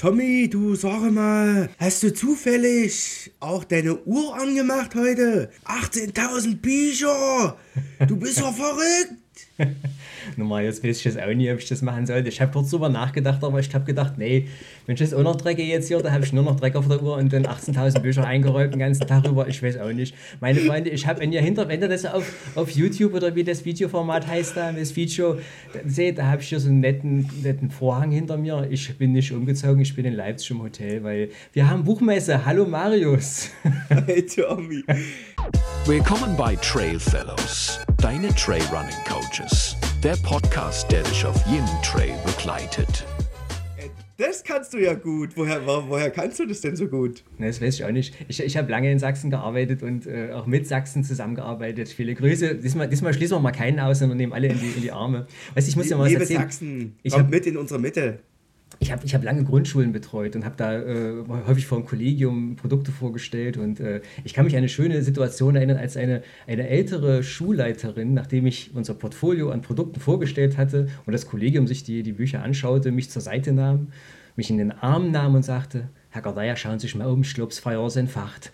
Tommy, du sag mal, hast du zufällig auch deine Uhr angemacht heute? 18.000 Bücher! Du bist ja verrückt! Normal, jetzt weiß ich jetzt auch nie, ob ich das machen sollte. Ich habe kurz drüber nachgedacht, aber ich habe gedacht, nee, wenn ich das auch noch drecke jetzt hier, da habe ich nur noch Dreck auf der Uhr und dann 18.000 Bücher eingeräumt den ganzen Tag über. Ich weiß auch nicht. Meine Freunde, ich habe, wenn ihr das auf YouTube oder wie das Videoformat heißt da, das Video, seht, da habe ich hier so einen netten Vorhang hinter mir. Ich bin nicht umgezogen, ich bin in Leipzig im Hotel, weil wir haben Buchmesse. Hallo Marius. Hey Tommy. Willkommen bei Trail Fellows, deine Trailrunning Coaches. Der Podcast, der dich auf jeden Trail begleitet. Das kannst du ja gut. Woher kannst du das denn so gut? Ne, das weiß ich auch nicht. Ich habe lange in Sachsen gearbeitet und auch mit Sachsen zusammengearbeitet. Viele Grüße. Diesmal schließen wir mal keinen aus, sondern nehmen alle in die Arme. Weißt, ich muss dir mal was Liebe erzählen. Sachsen, kommt mit in unsere Mitte. Ich hab lange Grundschulen betreut und habe da häufig vor dem Kollegium Produkte vorgestellt und ich kann mich an eine schöne Situation erinnern, als eine ältere Schulleiterin, nachdem ich unser Portfolio an Produkten vorgestellt hatte und das Kollegium sich die Bücher anschaute, mich zur Seite nahm, mich in den Arm nahm und sagte, Herr Gardaya, schauen Sie sich mal um, ich glaube, das Feuer ist entfacht.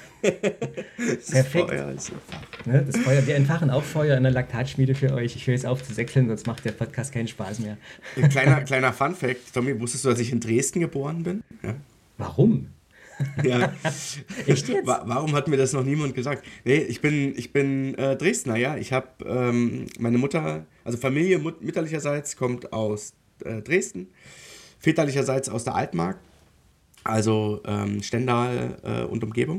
Perfekt. Feuer ist entfacht. Ne, das Feuer, wir entfachen auch Feuer in der Laktatschmiede für euch. Ich höre jetzt auf zu säckeln, sonst macht der Podcast keinen Spaß mehr. Ein kleiner Fun-Fact. Tommy, wusstest du, dass ich in Dresden geboren bin? Ja. Warum? Ja. Echt jetzt? Warum hat mir das noch niemand gesagt? Nee, ich bin Dresdner, ja. Ich habe meine Mutter, also Familie mütterlicherseits kommt aus Dresden, väterlicherseits aus der Altmark, also Stendal und Umgebung.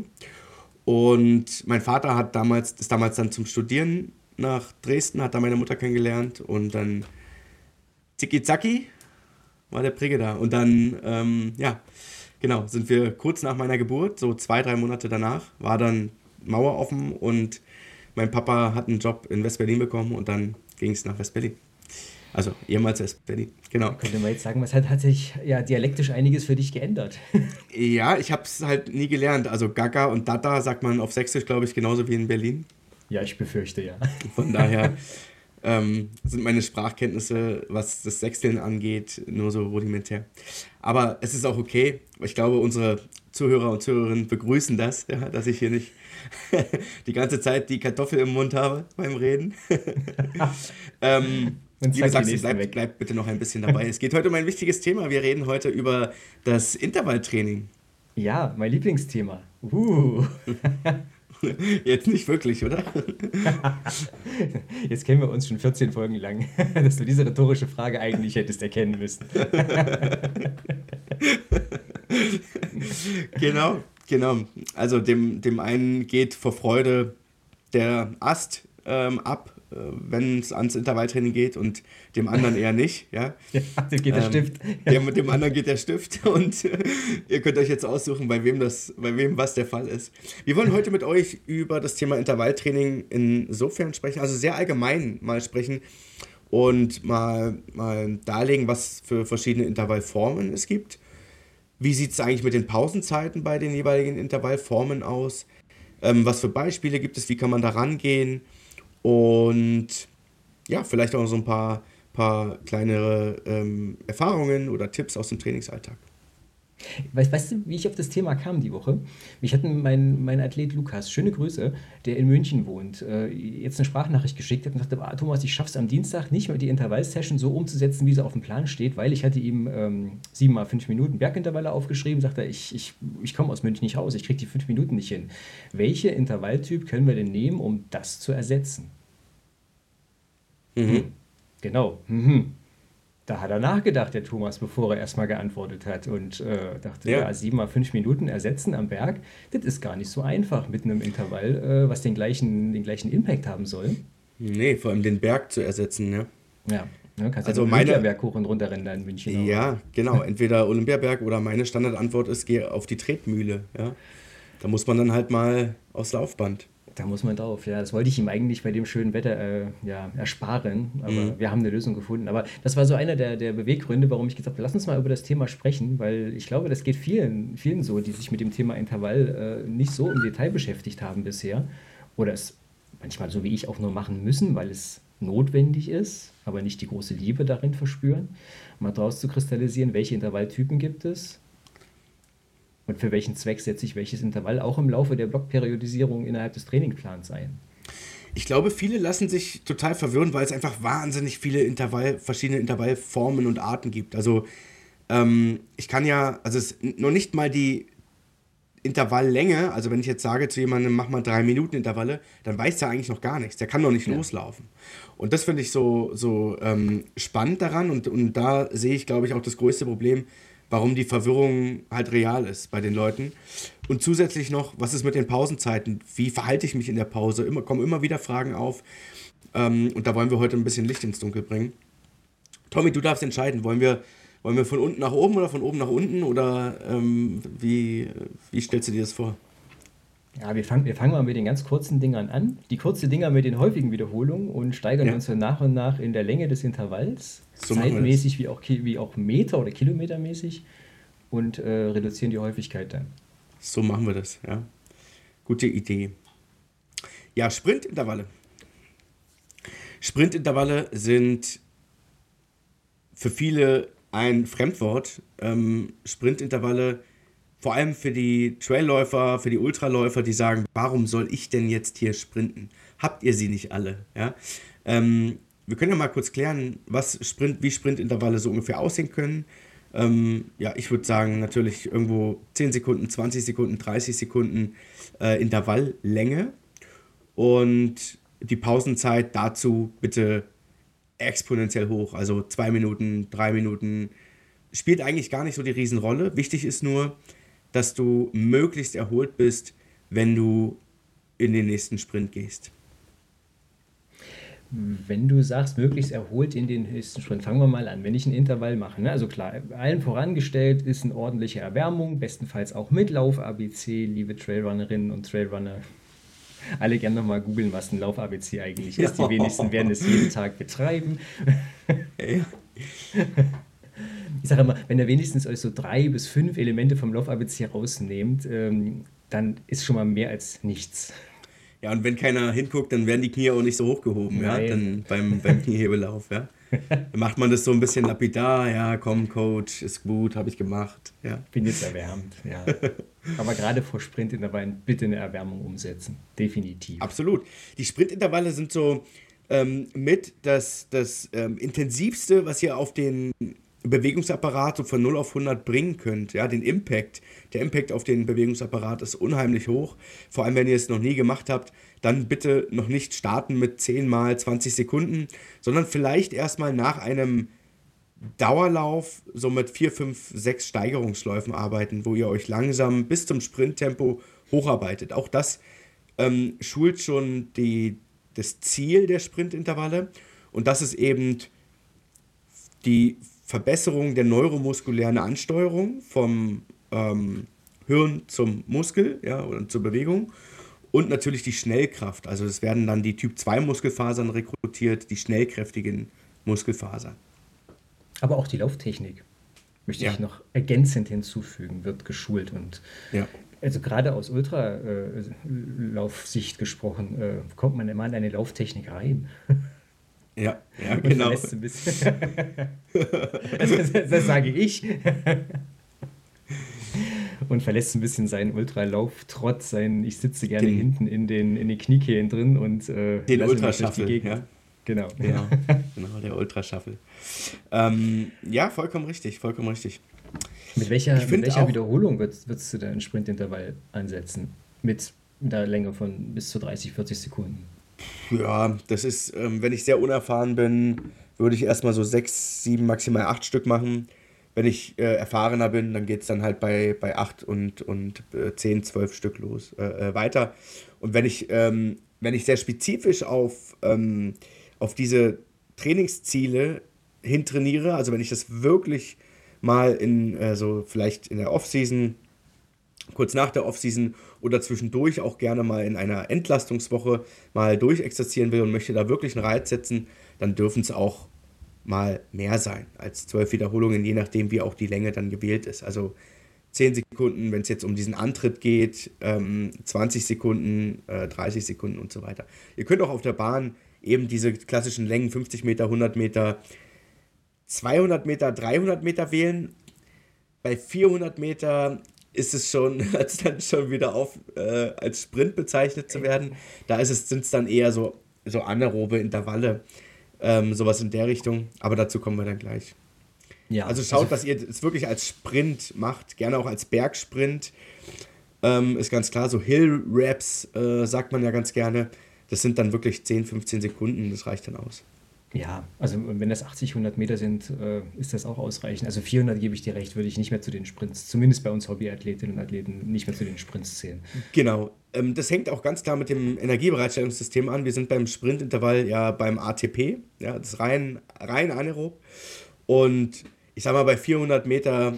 Und mein Vater ist damals dann zum Studieren nach Dresden, hat da meine Mutter kennengelernt und dann zicki-zacki war der Prigge da. Und dann, genau, sind wir kurz nach meiner Geburt, so 2-3 Monate danach, war dann Mauer offen und mein Papa hat einen Job in West-Berlin bekommen und dann ging es nach West-Berlin. Also ehemals West-Berlin, genau. Könnte man jetzt sagen, was hat sich ja dialektisch einiges für dich geändert? Ja, ich habe es halt nie gelernt. Also Gaga und Dada sagt man auf Sächsisch, glaube ich, genauso wie in Berlin. Ja, ich befürchte, ja. Von daher sind meine Sprachkenntnisse, was das Sächseln angeht, nur so rudimentär. Aber es ist auch okay. Ich glaube, unsere Zuhörer und Zuhörerinnen begrüßen das, ja, dass ich hier nicht die ganze Zeit die Kartoffel im Mund habe beim Reden. Liebe Sachsen, bleibt bitte noch ein bisschen dabei. Es geht heute um ein wichtiges Thema. Wir reden heute über das Intervalltraining. Ja, mein Lieblingsthema. Jetzt nicht wirklich, oder? Jetzt kennen wir uns schon 14 Folgen lang, dass du diese rhetorische Frage eigentlich hättest erkennen müssen. Genau. Also dem einen geht vor Freude der Ast ab, wenn es ans Intervalltraining geht und dem anderen eher nicht. Ja, dem geht der Stift. Dem anderen geht der Stift und ihr könnt euch jetzt aussuchen, bei wem was der Fall ist. Wir wollen heute mit euch über das Thema Intervalltraining insofern sprechen, also sehr allgemein mal sprechen und mal darlegen, was für verschiedene Intervallformen es gibt. Wie sieht es eigentlich mit den Pausenzeiten bei den jeweiligen Intervallformen aus? Was für Beispiele gibt es? Wie kann man da rangehen? Und ja, vielleicht auch noch so ein paar kleinere Erfahrungen oder Tipps aus dem Trainingsalltag. Weißt du, wie ich auf das Thema kam die Woche? Mich hat mein Athlet Lukas, schöne Grüße, der in München wohnt, jetzt eine Sprachnachricht geschickt hat und sagte, Thomas, ich schaff's am Dienstag nicht mehr, die Intervallsession so umzusetzen, wie sie auf dem Plan steht, weil ich hatte ihm 7 mal 5 Minuten Bergintervalle aufgeschrieben, sagte er, ich komme aus München nicht raus, ich kriege die 5 Minuten nicht hin. Welche Intervalltyp können wir denn nehmen, um das zu ersetzen? Genau. Da hat er nachgedacht, der Thomas, bevor er erstmal geantwortet hat und dachte, ja, 7 mal 5 Minuten ersetzen am Berg, das ist gar nicht so einfach mit einem Intervall, was den gleichen Impact haben soll. Nee, vor allem den Berg zu ersetzen, ne? Ja, ne, kannst also ja den Olympiaberg hoch und runter rennen da in München. Ja, genau, entweder Olympiaberg oder meine Standardantwort ist, geh auf die Tretmühle, ja. Da muss man dann halt mal aufs Laufband. Da muss man drauf, ja. Das wollte ich ihm eigentlich bei dem schönen Wetter ersparen, aber wir haben eine Lösung gefunden. Aber das war so einer der Beweggründe, warum ich gesagt habe, lass uns mal über das Thema sprechen, weil ich glaube, das geht vielen so, die sich mit dem Thema Intervall nicht so im Detail beschäftigt haben bisher oder es manchmal so wie ich auch nur machen müssen, weil es notwendig ist, aber nicht die große Liebe darin verspüren, mal draus zu kristallisieren, welche Intervalltypen gibt es und für welchen Zweck setze ich welches Intervall auch im Laufe der Blockperiodisierung innerhalb des Trainingsplans ein. Ich glaube, viele lassen sich total verwirren, weil es einfach wahnsinnig viele verschiedene Intervallformen und Arten gibt. Also ich kann ja, also es ist noch nicht mal die Intervalllänge, also wenn ich jetzt sage zu jemandem, mach mal 3 Minuten Intervalle, dann weiß der eigentlich noch gar nichts. Der kann noch nicht loslaufen. Und das finde ich so spannend daran und da sehe ich, glaube ich, auch das größte Problem, warum die Verwirrung halt real ist bei den Leuten. Und zusätzlich noch, was ist mit den Pausenzeiten? Wie verhalte ich mich in der Pause? Kommen immer wieder Fragen auf. Und da wollen wir heute ein bisschen Licht ins Dunkel bringen. Tommy, du darfst entscheiden. Wollen wir von unten nach oben oder von oben nach unten? Oder wie stellst du dir das vor? Ja, wir fangen mal mit den ganz kurzen Dingern an. Die kurzen Dinger mit den häufigen Wiederholungen und steigern uns dann nach und nach in der Länge des Intervalls, So zeitmäßig wie auch Meter- oder Kilometermäßig und reduzieren die Häufigkeit dann. So machen wir das, ja. Gute Idee. Ja, Sprintintervalle. Sprintintervalle sind für viele ein Fremdwort. Sprintintervalle, vor allem für die Trailläufer, für die Ultraläufer, die sagen, warum soll ich denn jetzt hier sprinten? Habt ihr sie nicht alle? Ja? Wir können ja mal kurz klären, wie Sprintintervalle so ungefähr aussehen können. Ja, ich würde sagen, natürlich irgendwo 10 Sekunden, 20 Sekunden, 30 Sekunden Intervalllänge. Und die Pausenzeit dazu bitte exponentiell hoch. Also 2 Minuten, 3 Minuten. Spielt eigentlich gar nicht so die Riesenrolle. Wichtig ist nur, dass du möglichst erholt bist, wenn du in den nächsten Sprint gehst. Wenn du sagst, möglichst erholt in den nächsten Sprint, fangen wir mal an. Wenn ich einen Intervall mache, ne? Also klar, allen vorangestellt ist eine ordentliche Erwärmung, bestenfalls auch mit Lauf-ABC, liebe Trailrunnerinnen und Trailrunner. Alle gerne nochmal googeln, was ein Lauf-ABC eigentlich ist. Die wenigsten werden es jeden Tag betreiben. Ja. Ich sage immer, wenn ihr wenigstens euch so 3 bis 5 Elemente vom Lauf-ABC rausnehmt, dann ist schon mal mehr als nichts. Ja, und wenn keiner hinguckt, dann werden die Knie auch nicht so hochgehoben, ja, dann beim Kniehebellauf, ja. Dann macht man das so ein bisschen lapidar, ja, komm, Coach, ist gut, habe ich gemacht, ja. Bin jetzt erwärmt, ja. Aber gerade vor Sprintintervallen bitte eine Erwärmung umsetzen, definitiv. Absolut. Die Sprintintervalle sind so mit das intensivste, was ihr auf den Bewegungsapparat so von 0 auf 100 bringen könnt, ja, den Impact. Der Impact auf den Bewegungsapparat ist unheimlich hoch. Vor allem, wenn ihr es noch nie gemacht habt, dann bitte noch nicht starten mit 10 mal 20 Sekunden, sondern vielleicht erstmal nach einem Dauerlauf so mit 4, 5, 6 Steigerungsläufen arbeiten, wo ihr euch langsam bis zum Sprinttempo hocharbeitet. Auch das schult schon das Ziel der Sprintintervalle und das ist eben die Verbesserung der neuromuskulären Ansteuerung vom Hirn zum Muskel, ja, oder zur Bewegung und natürlich die Schnellkraft. Also es werden dann die Typ-2-Muskelfasern rekrutiert, die schnellkräftigen Muskelfasern. Aber auch die Lauftechnik, möchte ich noch ergänzend hinzufügen, wird geschult. Und also gerade aus Ultralaufsicht gesprochen, kommt man immer in eine Lauftechnik rein. Ja, genau. Verlässt ein bisschen. das sage ich. Und verlässt ein bisschen seinen Ultralauf-Trotz, ich sitze gerne hinten in den Kniekehlen drin und den Ultrashuffle, ja. Genau, der Ultrashuffle. Ja, vollkommen richtig. Mit welcher Wiederholung würdest du deinen Sprintintervall ansetzen? Mit einer Länge von bis zu 30, 40 Sekunden? Ja, das ist, wenn ich sehr unerfahren bin, würde ich erstmal so 6, 7, maximal 8 Stück machen. Wenn ich erfahrener bin, dann geht es dann halt bei 8 und 10, 12 Stück los weiter. Und wenn ich sehr spezifisch auf diese Trainingsziele hintrainiere, also wenn ich das wirklich mal vielleicht in der Offseason, kurz nach der Offseason oder zwischendurch auch gerne mal in einer Entlastungswoche mal durchexerzieren will und möchte da wirklich einen Reiz setzen, dann dürfen es auch mal mehr sein als 12 Wiederholungen, je nachdem, wie auch die Länge dann gewählt ist. Also 10 Sekunden, wenn es jetzt um diesen Antritt geht, 20 Sekunden, 30 Sekunden und so weiter. Ihr könnt auch auf der Bahn eben diese klassischen Längen, 50 Meter, 100 Meter, 200 Meter, 300 Meter wählen. Bei 400 Meter ist es schon, als dann schon wieder als Sprint bezeichnet zu werden. Da sind es dann eher so anaerobe Intervalle, sowas in der Richtung. Aber dazu kommen wir dann gleich. Ja, also schaut, dass ihr es wirklich als Sprint macht, gerne auch als Bergsprint. Ist ganz klar, so Hill-Raps sagt man ja ganz gerne. Das sind dann wirklich 10, 15 Sekunden, das reicht dann aus. Ja, also wenn das 80, 100 Meter sind, ist das auch ausreichend. Also 400 gebe ich dir recht, würde ich nicht mehr zu den Sprints, zumindest bei uns Hobbyathletinnen und Athleten, nicht mehr zu den Sprints zählen. Genau, das hängt auch ganz klar mit dem Energiebereitstellungssystem an. Wir sind beim Sprintintervall ja beim ATP, ja, das ist rein anaerob. Und ich sag mal, bei 400 Meter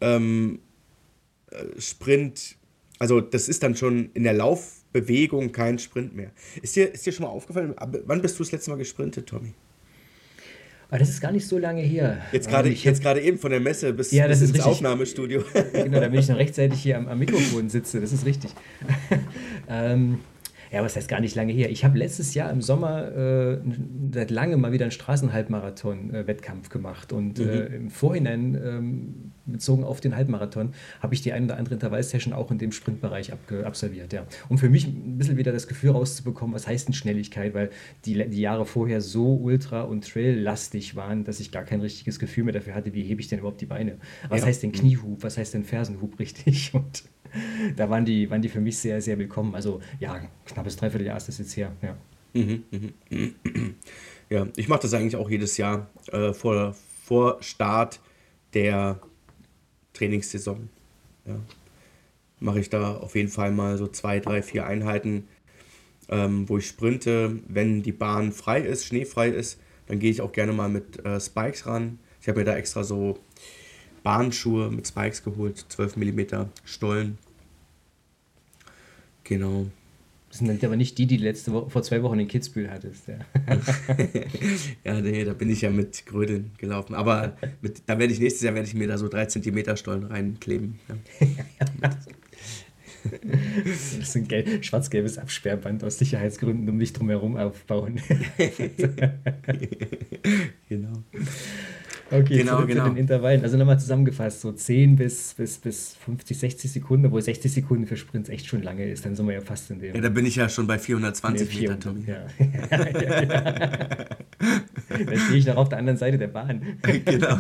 Sprint, also das ist dann schon in der Laufbewegung kein Sprint mehr. Ist dir schon mal aufgefallen, wann bist du das letzte Mal gesprintet, Tommy? Aber das ist gar nicht so lange her. Jetzt gerade eben von der Messe bis das ist ins richtig. Aufnahmestudio. Genau, damit ich noch rechtzeitig hier am Mikrofon sitze, das ist richtig. Ja, was heißt gar nicht lange her? Ich habe letztes Jahr im Sommer seit langem mal wieder einen Straßenhalbmarathon-Wettkampf gemacht und im Vorhinein, bezogen auf den Halbmarathon, habe ich die ein oder andere Intervallsession auch in dem Sprintbereich absolviert. Ja. Um für mich ein bisschen wieder das Gefühl rauszubekommen, was heißt denn Schnelligkeit, weil die Jahre vorher so ultra- und trail-lastig waren, dass ich gar kein richtiges Gefühl mehr dafür hatte, wie hebe ich denn überhaupt die Beine. Was heißt denn Kniehub, was heißt denn Fersenhub richtig? Und da waren die für mich sehr, sehr willkommen. Also ja, knappes Dreivierteljahr ist das jetzt her. Ja, Ja, ich mache das eigentlich auch jedes Jahr vor Start der Trainingssaison. Ja. Mache ich da auf jeden Fall mal so 2, 3, 4 Einheiten, wo ich sprinte. Wenn die Bahn frei ist, schneefrei ist, dann gehe ich auch gerne mal mit Spikes ran. Ich habe mir da extra so Bahnschuhe mit Spikes geholt, 12 mm Stollen. Genau. Das sind aber nicht die vor 2 Wochen in Kitzbühel hattest. Ja, ja, nee, da bin ich ja mit Grödeln gelaufen. Aber nächstes Jahr werde ich mir da so 3 cm Stollen reinkleben. Ja. Das ist ein schwarz-gelbes Absperrband aus Sicherheitsgründen um dich drumherum aufbauen. Genau. Okay, genau. Zu den Intervallen. Also nochmal zusammengefasst, so 10 bis 50, 60 Sekunden, obwohl 60 Sekunden für Sprints echt schon lange ist, dann sind wir ja fast in dem... Ja, da bin ich ja schon bei 420 Meter, Tommy. Ja. Da stehe ich noch auf der anderen Seite der Bahn. Genau.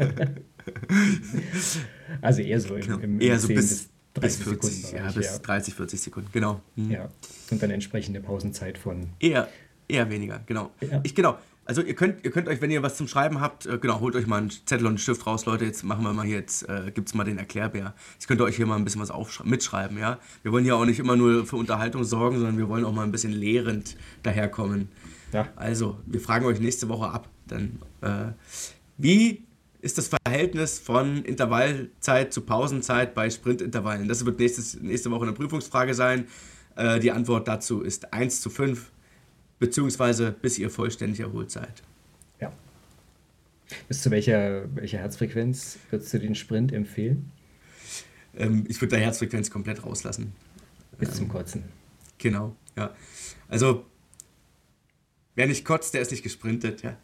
Also eher so im eher so 10 bis 30 40, Sekunden. ja, bis 30, 40 Sekunden, genau. Ja, und dann entsprechende Pausenzeit von... Eher weniger, genau. Ja. Also ihr könnt euch, wenn ihr was zum Schreiben habt, holt euch mal einen Zettel und einen Stift raus, Leute, jetzt machen wir mal hier, gibt's mal den Erklärbär. Jetzt könnt ihr euch hier mal ein bisschen was mitschreiben, ja. Wir wollen ja auch nicht immer nur für Unterhaltung sorgen, sondern wir wollen auch mal ein bisschen lehrend daherkommen. Ja. Also, wir fragen euch nächste Woche ab, dann, wie ist das Verhältnis von Intervallzeit zu Pausenzeit bei Sprintintervallen? Das wird nächste Woche eine Prüfungsfrage sein. Die Antwort dazu ist 1:5. Beziehungsweise bis ihr vollständig erholt seid. Ja. Bis zu welcher Herzfrequenz würdest du den Sprint empfehlen? Ich würde die Herzfrequenz komplett rauslassen. Bis zum Kotzen. Genau, ja. Also, wer nicht kotzt, der ist nicht gesprintet, ja.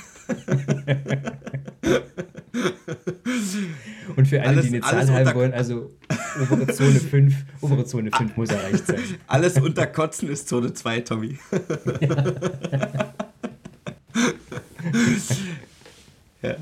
Und für alle, die eine Zahl haben wollen, also obere Zone 5 muss erreicht sein. Alles unter Kotzen ist Zone 2, Tommy. Ja.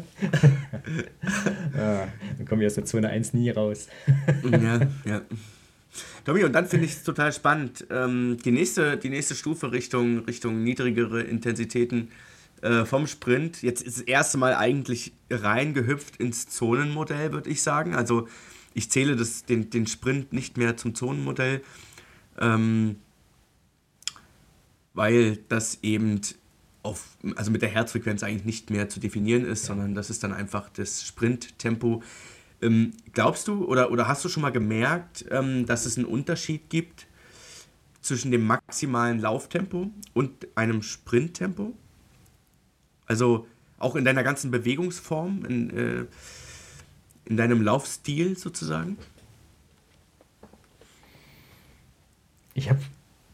Dann komme ich aus der Zone 1 nie raus. Ja. Tommy, und dann finde ich es total spannend. Die nächste Stufe Richtung niedrigere Intensitäten vom Sprint. Jetzt ist das erste Mal eigentlich reingehüpft ins Zonenmodell, würde ich sagen. Also ich zähle den Sprint nicht mehr zum Zonenmodell, weil das eben also mit der Herzfrequenz eigentlich nicht mehr zu definieren ist, sondern das ist dann einfach das Sprinttempo. Glaubst du oder hast du schon mal gemerkt, dass es einen Unterschied gibt zwischen dem maximalen Lauftempo und einem Sprinttempo? Also auch in deiner ganzen Bewegungsform, in deinem Laufstil sozusagen? Ich habe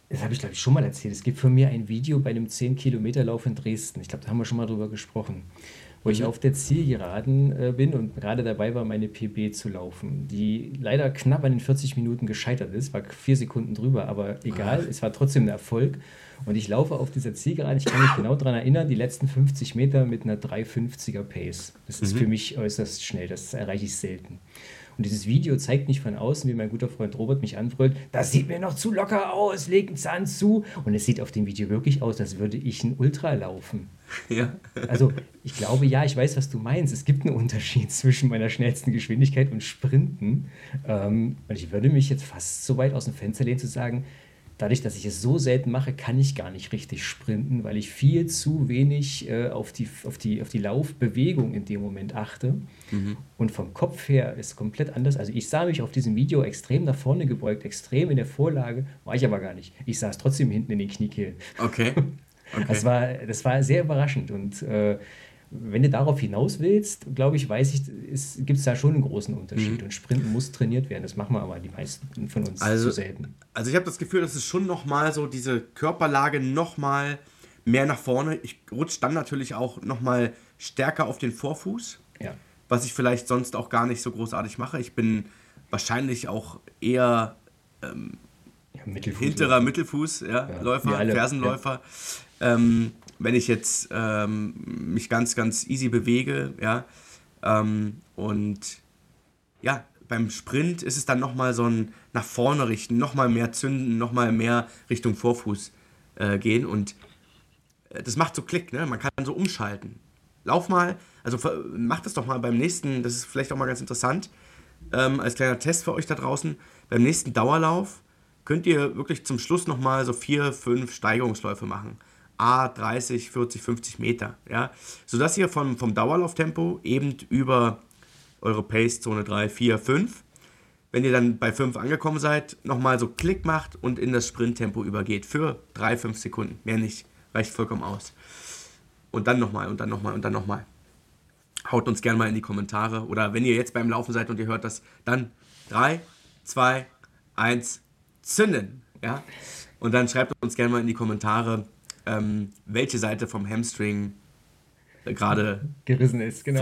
Das habe ich, glaube ich, schon mal erzählt. Es gibt von mir ein Video bei einem 10-Kilometer-Lauf in Dresden. Ich glaube, da haben wir schon mal drüber gesprochen. Wo ich auf der Zielgeraden bin und gerade dabei war, meine PB zu laufen, die leider knapp an den 40 Minuten gescheitert ist, war 4 Sekunden drüber, aber egal, es war trotzdem ein Erfolg. Und ich laufe auf dieser Zielgeraden, ich kann mich genau daran erinnern, die letzten 50 Meter mit einer 3,50er Pace. Das ist für mich äußerst schnell, das erreiche ich selten. Und dieses Video zeigt mich von außen, wie mein guter Freund Robert mich anbrüllt, das sieht mir noch zu locker aus, leg einen Zahn zu. Und es sieht auf dem Video wirklich aus, als würde ich ein Ultra laufen. Ja. Also ich glaube, ja, ich weiß, was du meinst. Es gibt einen Unterschied zwischen meiner schnellsten Geschwindigkeit und Sprinten. Und ich würde mich jetzt fast so weit aus dem Fenster lehnen zu sagen, dadurch, dass ich es so selten mache, kann ich gar nicht richtig sprinten, weil ich viel zu wenig auf die Laufbewegung in dem Moment achte. Und vom Kopf her ist komplett anders. Also ich sah mich auf diesem Video extrem nach vorne gebeugt, extrem in der Vorlage, war ich aber gar nicht. Ich saß trotzdem hinten in den Kniekehlen. Okay. Das war sehr überraschend. Und wenn du darauf hinaus willst, glaube ich, gibt es da schon einen großen Unterschied. Und Sprinten muss trainiert werden. Das machen wir aber die meisten von uns zu selten. Also ich habe das Gefühl, dass es schon nochmal so diese Körperlage nochmal mehr nach vorne. Ich rutsche dann natürlich auch nochmal stärker auf den Vorfuß. Ja. Was ich vielleicht sonst auch gar nicht so großartig mache. Ich bin wahrscheinlich auch eher hinterer Mittelfuß, Läufer, Fersenläufer. Ja. Wenn ich jetzt mich ganz, ganz easy bewege, und ja, beim Sprint ist es dann nochmal so ein nach vorne richten, nochmal mehr zünden, nochmal mehr Richtung Vorfuß gehen und das macht so Klick, ne? Man kann so umschalten. Lauf mal, also macht das doch mal beim nächsten, das ist vielleicht auch mal ganz interessant, als kleiner Test für euch da draußen, beim nächsten Dauerlauf könnt ihr wirklich zum Schluss nochmal so 4, 5 Steigerungsläufe machen. 30, 40, 50 Meter, ja, sodass ihr vom Dauerlauftempo eben über eure Pace Zone 3, 4, 5, wenn ihr dann bei 5 angekommen seid, nochmal so Klick macht und in das Sprinttempo übergeht für 3, 5 Sekunden, mehr nicht, reicht vollkommen aus. Und dann nochmal und dann nochmal und dann nochmal. Haut uns gerne mal in die Kommentare oder wenn ihr jetzt beim Laufen seid und ihr hört das, dann 3, 2, 1, zünden, ja, und dann schreibt uns gerne mal in die Kommentare, welche Seite vom Hamstring gerade gerissen ist, genau.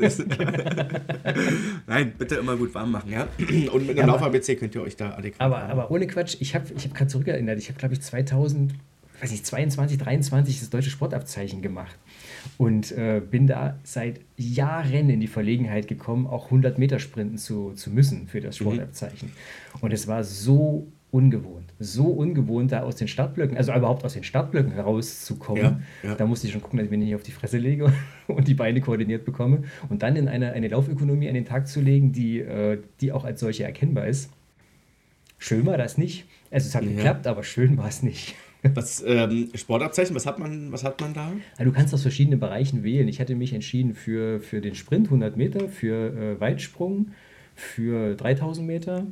Nein, bitte immer gut warm machen, ja. Und mit einem Lauf-ABC könnt ihr euch da adäquat aber ohne Quatsch, ich hab gerade zurückerinnert, ich habe, glaube ich, 2022, 23 das deutsche Sportabzeichen gemacht und bin da seit Jahren in die Verlegenheit gekommen, auch 100 Meter sprinten zu müssen für das Sportabzeichen. Und es war so ungewohnt, da aus den Startblöcken, also überhaupt aus den Startblöcken herauszukommen. Ja. Da musste ich schon gucken, dass ich mir nicht auf die Fresse lege und die Beine koordiniert bekomme. Und dann in eine Laufökonomie an den Tag zu legen, die auch als solche erkennbar ist. Schön war das nicht. Also es hat geklappt, aber schön war es nicht. Das Sportabzeichen, was hat man da? Also du kannst aus verschiedenen Bereichen wählen. Ich hatte mich entschieden für den Sprint 100 Meter, für Weitsprung, für 3000 Meter,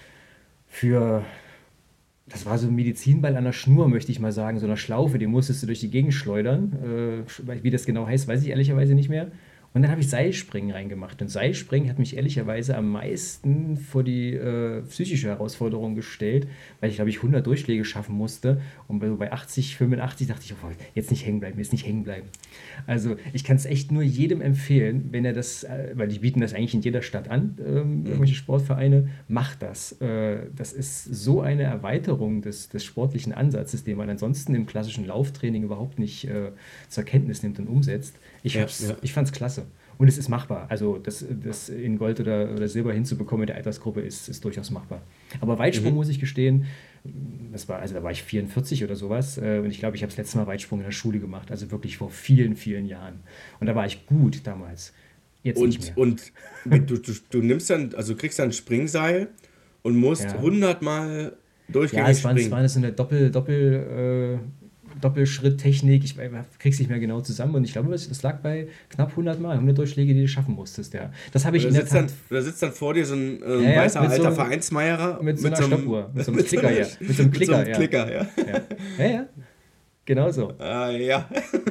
das war so ein Medizinball an der Schnur, möchte ich mal sagen, so einer Schlaufe, den musstest du durch die Gegend schleudern. Wie das genau heißt, weiß ich ehrlicherweise nicht mehr. Und dann habe ich Seilspringen reingemacht. Und Seilspringen hat mich ehrlicherweise am meisten vor die psychische Herausforderung gestellt, weil ich, glaube ich, 100 Durchschläge schaffen musste. Und bei 80, 85 dachte ich, oh, jetzt nicht hängen bleiben. Also ich kann es echt nur jedem empfehlen, wenn er das, weil die bieten das eigentlich in jeder Stadt an, irgendwelche Sportvereine, macht das. Das ist so eine Erweiterung des sportlichen Ansatzes, den man ansonsten im klassischen Lauftraining überhaupt nicht zur Kenntnis nimmt und umsetzt. Ich fand es klasse. Und es ist machbar. Also das in Gold oder Silber hinzubekommen in der Altersgruppe ist durchaus machbar. Aber Weitsprung, muss ich gestehen, da war ich 44 oder sowas. Und ich glaube, ich habe das letzte Mal Weitsprung in der Schule gemacht. Also wirklich vor vielen, vielen Jahren. Und da war ich gut damals. Jetzt nicht mehr. Und du nimmst dann, also kriegst dann ein Springseil und musst 100 Mal durchgängig springen. Ja, es war so eine Doppelschritttechnik, ich krieg's nicht mehr genau zusammen und ich glaube, das lag bei knapp 100 Durchschläge, die du schaffen musstest, ja. Das habe ich in der Tat... Da sitzt dann vor dir so ein weißer alter Vereinsmeierer mit so einer Stoppuhr, mit so einem Klicker, ja. Mit so einem Klicker, ja. Ja, genau so. Ja.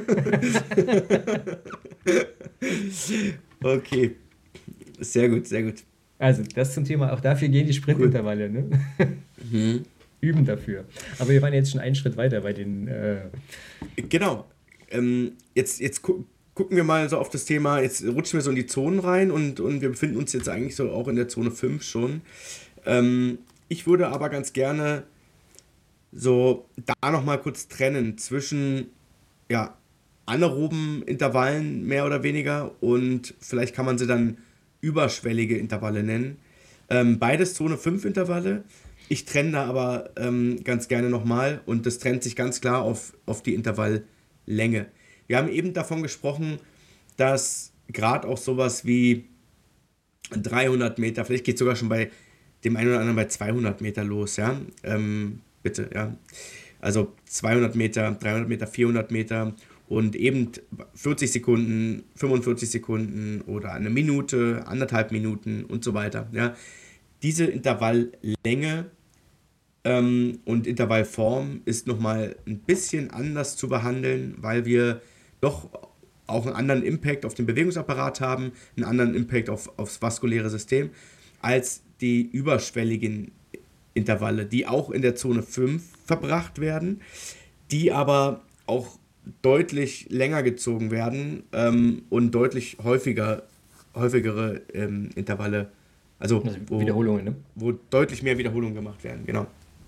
Okay, sehr gut. Also, das zum Thema, auch dafür gehen die Sprintintervalle, ne? üben dafür. Aber wir waren jetzt schon einen Schritt weiter bei den. Genau. Jetzt gucken wir mal so auf das Thema, jetzt rutschen wir so in die Zonen rein und wir befinden uns jetzt eigentlich so auch in der Zone 5 schon. Ich würde aber ganz gerne so da nochmal kurz trennen zwischen, ja, anaeroben Intervallen mehr oder weniger und vielleicht kann man sie dann überschwellige Intervalle nennen. Beides Zone 5 Intervalle. Ich trenne da aber ganz gerne nochmal und das trennt sich ganz klar auf die Intervalllänge. Wir haben eben davon gesprochen, dass gerade auch sowas wie 300 Meter, vielleicht geht es sogar schon bei dem einen oder anderen bei 200 Meter los, ja, bitte, ja. Also 200 Meter, 300 Meter, 400 Meter und eben 40 Sekunden, 45 Sekunden oder eine Minute, 1,5 Minuten und so weiter, ja. Diese Intervalllänge und Intervallform ist nochmal ein bisschen anders zu behandeln, weil wir doch auch einen anderen Impact auf den Bewegungsapparat haben, einen anderen Impact aufs vaskuläre System, als die überschwelligen Intervalle, die auch in der Zone 5 verbracht werden, die aber auch deutlich länger gezogen werden und deutlich häufigere Intervalle, also Wiederholungen, ne? Wo deutlich mehr Wiederholungen gemacht werden, genau.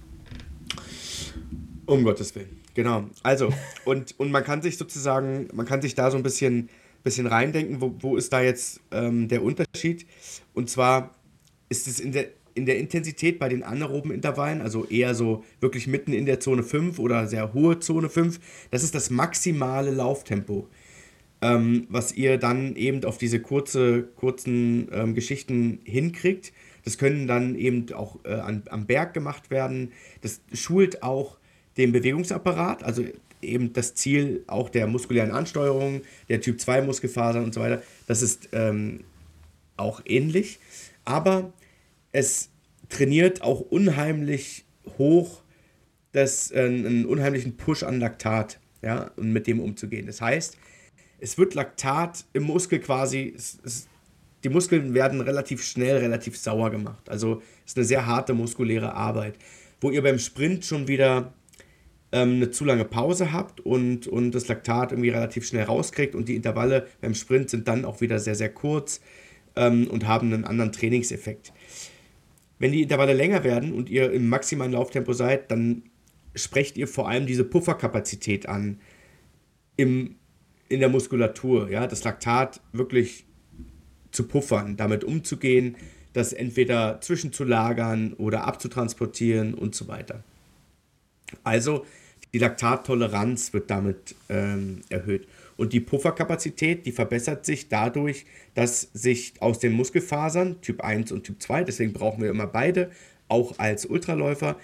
Um Gottes Willen, genau. Also, und man kann sich sozusagen, man kann sich da so ein bisschen reindenken, wo ist da jetzt der Unterschied? Und zwar ist es in der Intensität bei den anaeroben Intervallen, also eher so wirklich mitten in der Zone 5 oder sehr hohe Zone 5, das ist das maximale Lauftempo, was ihr dann eben auf diese kurzen Geschichten hinkriegt. Das können dann eben auch am Berg gemacht werden. Das schult auch den Bewegungsapparat, also eben das Ziel auch der muskulären Ansteuerung, der Typ 2 Muskelfasern und so weiter. Das ist auch ähnlich. Aber es trainiert auch unheimlich hoch einen unheimlichen Push an Laktat, ja, und mit dem umzugehen. Das heißt, es wird Laktat im Muskel quasi, die Muskeln werden relativ schnell, relativ sauer gemacht. Also es ist eine sehr harte muskuläre Arbeit, wo ihr beim Sprint schon wieder eine zu lange Pause habt und das Laktat irgendwie relativ schnell rauskriegt und die Intervalle beim Sprint sind dann auch wieder sehr, sehr kurz und haben einen anderen Trainingseffekt. Wenn die Intervalle länger werden und ihr im maximalen Lauftempo seid, dann sprecht ihr vor allem diese Pufferkapazität an in der Muskulatur, ja, das Laktat wirklich zu puffern, damit umzugehen, das entweder zwischenzulagern oder abzutransportieren und so weiter. Also die Laktattoleranz wird damit erhöht. Und die Pufferkapazität, die verbessert sich dadurch, dass sich aus den Muskelfasern, Typ 1 und Typ 2, deswegen brauchen wir immer beide, auch als Ultraläufer,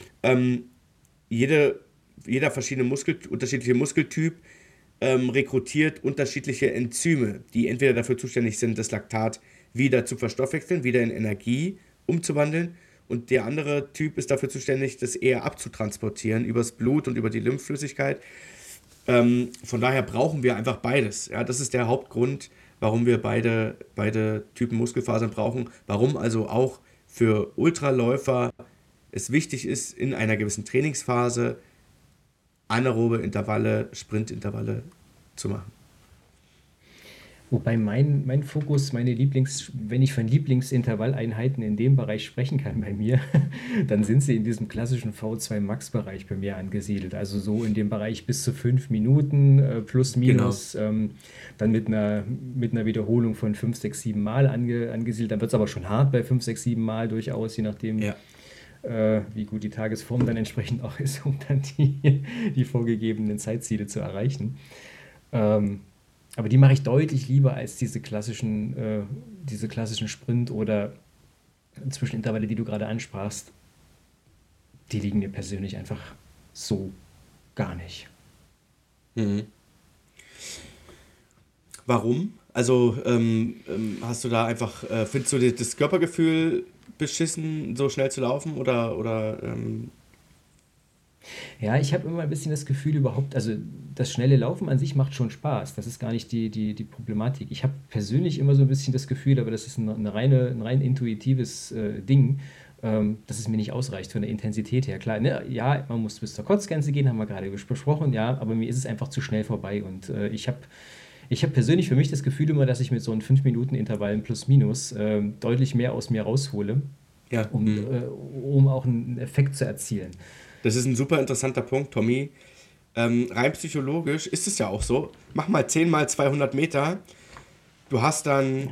jeder verschiedene unterschiedliche Muskeltyp rekrutiert unterschiedliche Enzyme, die entweder dafür zuständig sind, das Laktat wieder zu verstoffwechseln, wieder in Energie umzuwandeln. Und der andere Typ ist dafür zuständig, das eher abzutransportieren übers Blut und über die Lymphflüssigkeit. Von daher brauchen wir einfach beides. Ja, das ist der Hauptgrund, warum wir beide Typen Muskelfasern brauchen. Warum also auch für Ultraläufer es wichtig ist, in einer gewissen Trainingsphase anaerobe Intervalle, Sprintintervalle zu machen. Wobei mein Fokus, wenn ich von Lieblingsintervalleinheiten in dem Bereich sprechen kann bei mir, dann sind sie in diesem klassischen V2 Max-Bereich bei mir angesiedelt. Also so in dem Bereich bis zu 5 Minuten plus minus, genau. Dann mit einer Wiederholung von 5, 6, 7 Mal angesiedelt. Dann wird es aber schon hart bei 5, 6, 7 Mal durchaus, je nachdem, wie gut die Tagesform dann entsprechend auch ist, um dann die vorgegebenen Zeitziele zu erreichen. Aber die mache ich deutlich lieber als diese klassischen Sprint- oder Zwischenintervalle, die du gerade ansprachst. Die liegen mir persönlich einfach so gar nicht. Mhm. Warum? Also hast du da einfach, findest du das Körpergefühl beschissen, so schnell zu laufen oder Ja, ich habe immer ein bisschen das Gefühl überhaupt, also das schnelle Laufen an sich macht schon Spaß. Das ist gar nicht die Problematik. Ich habe persönlich immer so ein bisschen das Gefühl, aber das ist ein rein intuitives Ding, dass es mir nicht ausreicht von der Intensität her. Klar, ne, ja, man muss bis zur Kotzgrenze gehen, haben wir gerade besprochen, ja, aber mir ist es einfach zu schnell vorbei und ich hab persönlich für mich das Gefühl immer, dass ich mit so einen 5-Minuten-Intervallen plus minus deutlich mehr aus mir raushole, Ja. um auch einen Effekt zu erzielen. Das ist ein super interessanter Punkt, Tommy. Rein psychologisch ist es ja auch so. Mach mal 10 mal 200 Meter. Du hast dann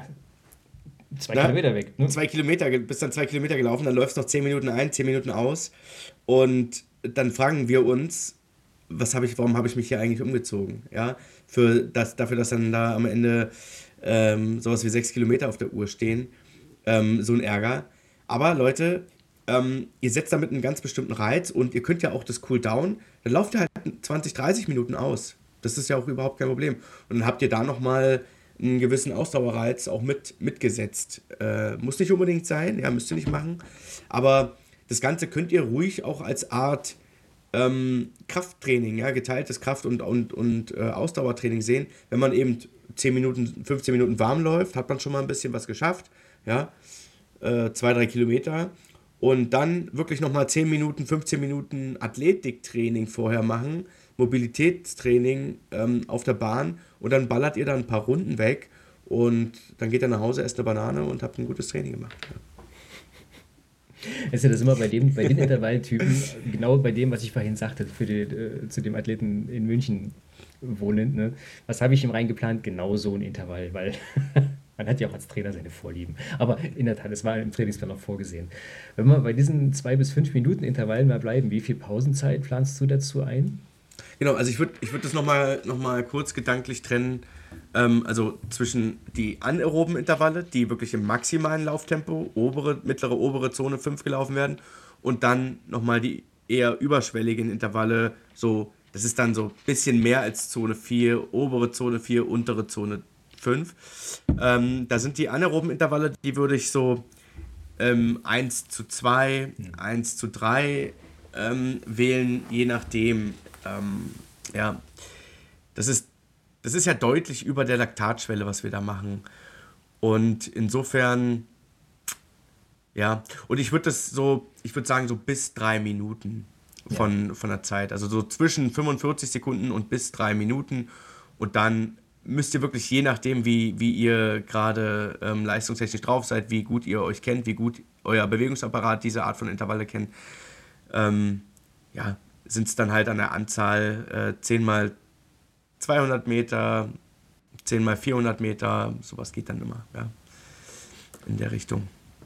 2 Kilometer weg, ne? 2 Kilometer, bist dann 2 Kilometer gelaufen, dann läufst noch 10 Minuten ein, 10 Minuten aus. Und dann fragen wir uns, warum habe ich mich hier eigentlich umgezogen? Ja? Dafür, dass dann da am Ende sowas wie 6 Kilometer auf der Uhr stehen. So ein Ärger. Aber Leute, ihr setzt damit einen ganz bestimmten Reiz und ihr könnt ja auch das Cooldown, dann lauft ihr halt 20, 30 Minuten aus. Das ist ja auch überhaupt kein Problem. Und dann habt ihr da nochmal einen gewissen Ausdauerreiz auch mitgesetzt. Muss nicht unbedingt sein, ja, müsst ihr nicht machen. Aber das Ganze könnt ihr ruhig auch als Art Krafttraining, ja, geteiltes Kraft- und Ausdauertraining sehen. Wenn man eben 10 Minuten, 15 Minuten warm läuft, hat man schon mal ein bisschen was geschafft. Ja, 2-3 Kilometer. Und dann wirklich nochmal 10 Minuten, 15 Minuten Athletiktraining vorher machen, Mobilitätstraining auf der Bahn und dann ballert ihr da ein paar Runden weg und dann geht ihr nach Hause, esst eine Banane und habt ein gutes Training gemacht. Ja. Ist ja das immer bei den Intervalltypen, genau bei dem, was ich vorhin sagte, zu dem Athleten in München wohnend. Ne? Was habe ich ihm reingeplant? Genau so ein Intervall, weil man hat ja auch als Trainer seine Vorlieben. Aber in der Tat, es war im Trainingsplan auch vorgesehen. Wenn wir bei diesen 2 bis 5 Minuten Intervallen mal bleiben, wie viel Pausenzeit planst du dazu ein? Genau, also ich würd das noch mal kurz gedanklich trennen, also zwischen die anaeroben Intervalle, die wirklich im maximalen Lauftempo, mittlere, obere Zone 5 gelaufen werden und dann nochmal die eher überschwelligen Intervalle, so, das ist dann so ein bisschen mehr als Zone 4, obere Zone 4, untere Zone 5. Da sind die anaeroben Intervalle, die würde ich so 1:2, 1:3 wählen, je nachdem. Ja, das ist ja deutlich über der Laktatschwelle, was wir da machen. Und insofern, ja, und ich würde sagen, so bis 3 Minuten von der Zeit. Also so zwischen 45 Sekunden und bis 3 Minuten. Und dann müsst ihr wirklich, je nachdem, wie ihr gerade leistungstechnisch drauf seid, wie gut ihr euch kennt, wie gut euer Bewegungsapparat diese Art von Intervalle kennt, ja, sind es dann halt an der Anzahl 10 mal 200 Meter, 10 mal 400 Meter, sowas geht dann immer, ja, in der Richtung.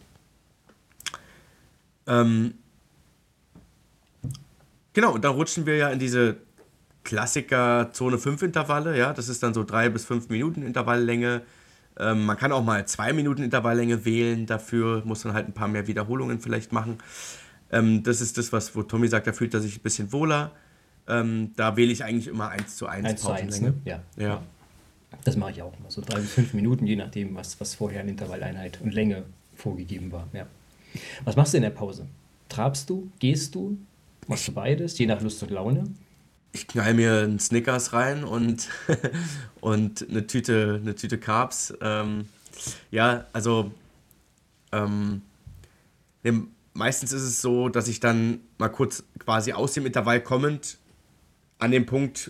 Genau, und dann rutschen wir ja in diese Klassiker Zone 5 Intervalle, ja, das ist dann so 3 bis 5 Minuten Intervalllänge. Man kann auch mal 2 Minuten Intervalllänge wählen, dafür muss man halt ein paar mehr Wiederholungen vielleicht machen. Das ist das, wo Tommy sagt, da fühlt er sich ein bisschen wohler. Da wähle ich eigentlich immer 1:1 Pausenlänge. Ne? Ja. Das mache ich auch immer, so 3 bis 5 Minuten, je nachdem, was vorher an Intervalleinheit und Länge vorgegeben war. Ja. Was machst du in der Pause? Trabst du? Gehst du? Machst du beides, je nach Lust und Laune? Ich knall mir einen Snickers rein und eine Tüte Carbs. Ja, also meistens ist es so, dass ich dann mal kurz quasi aus dem Intervall kommend an dem Punkt,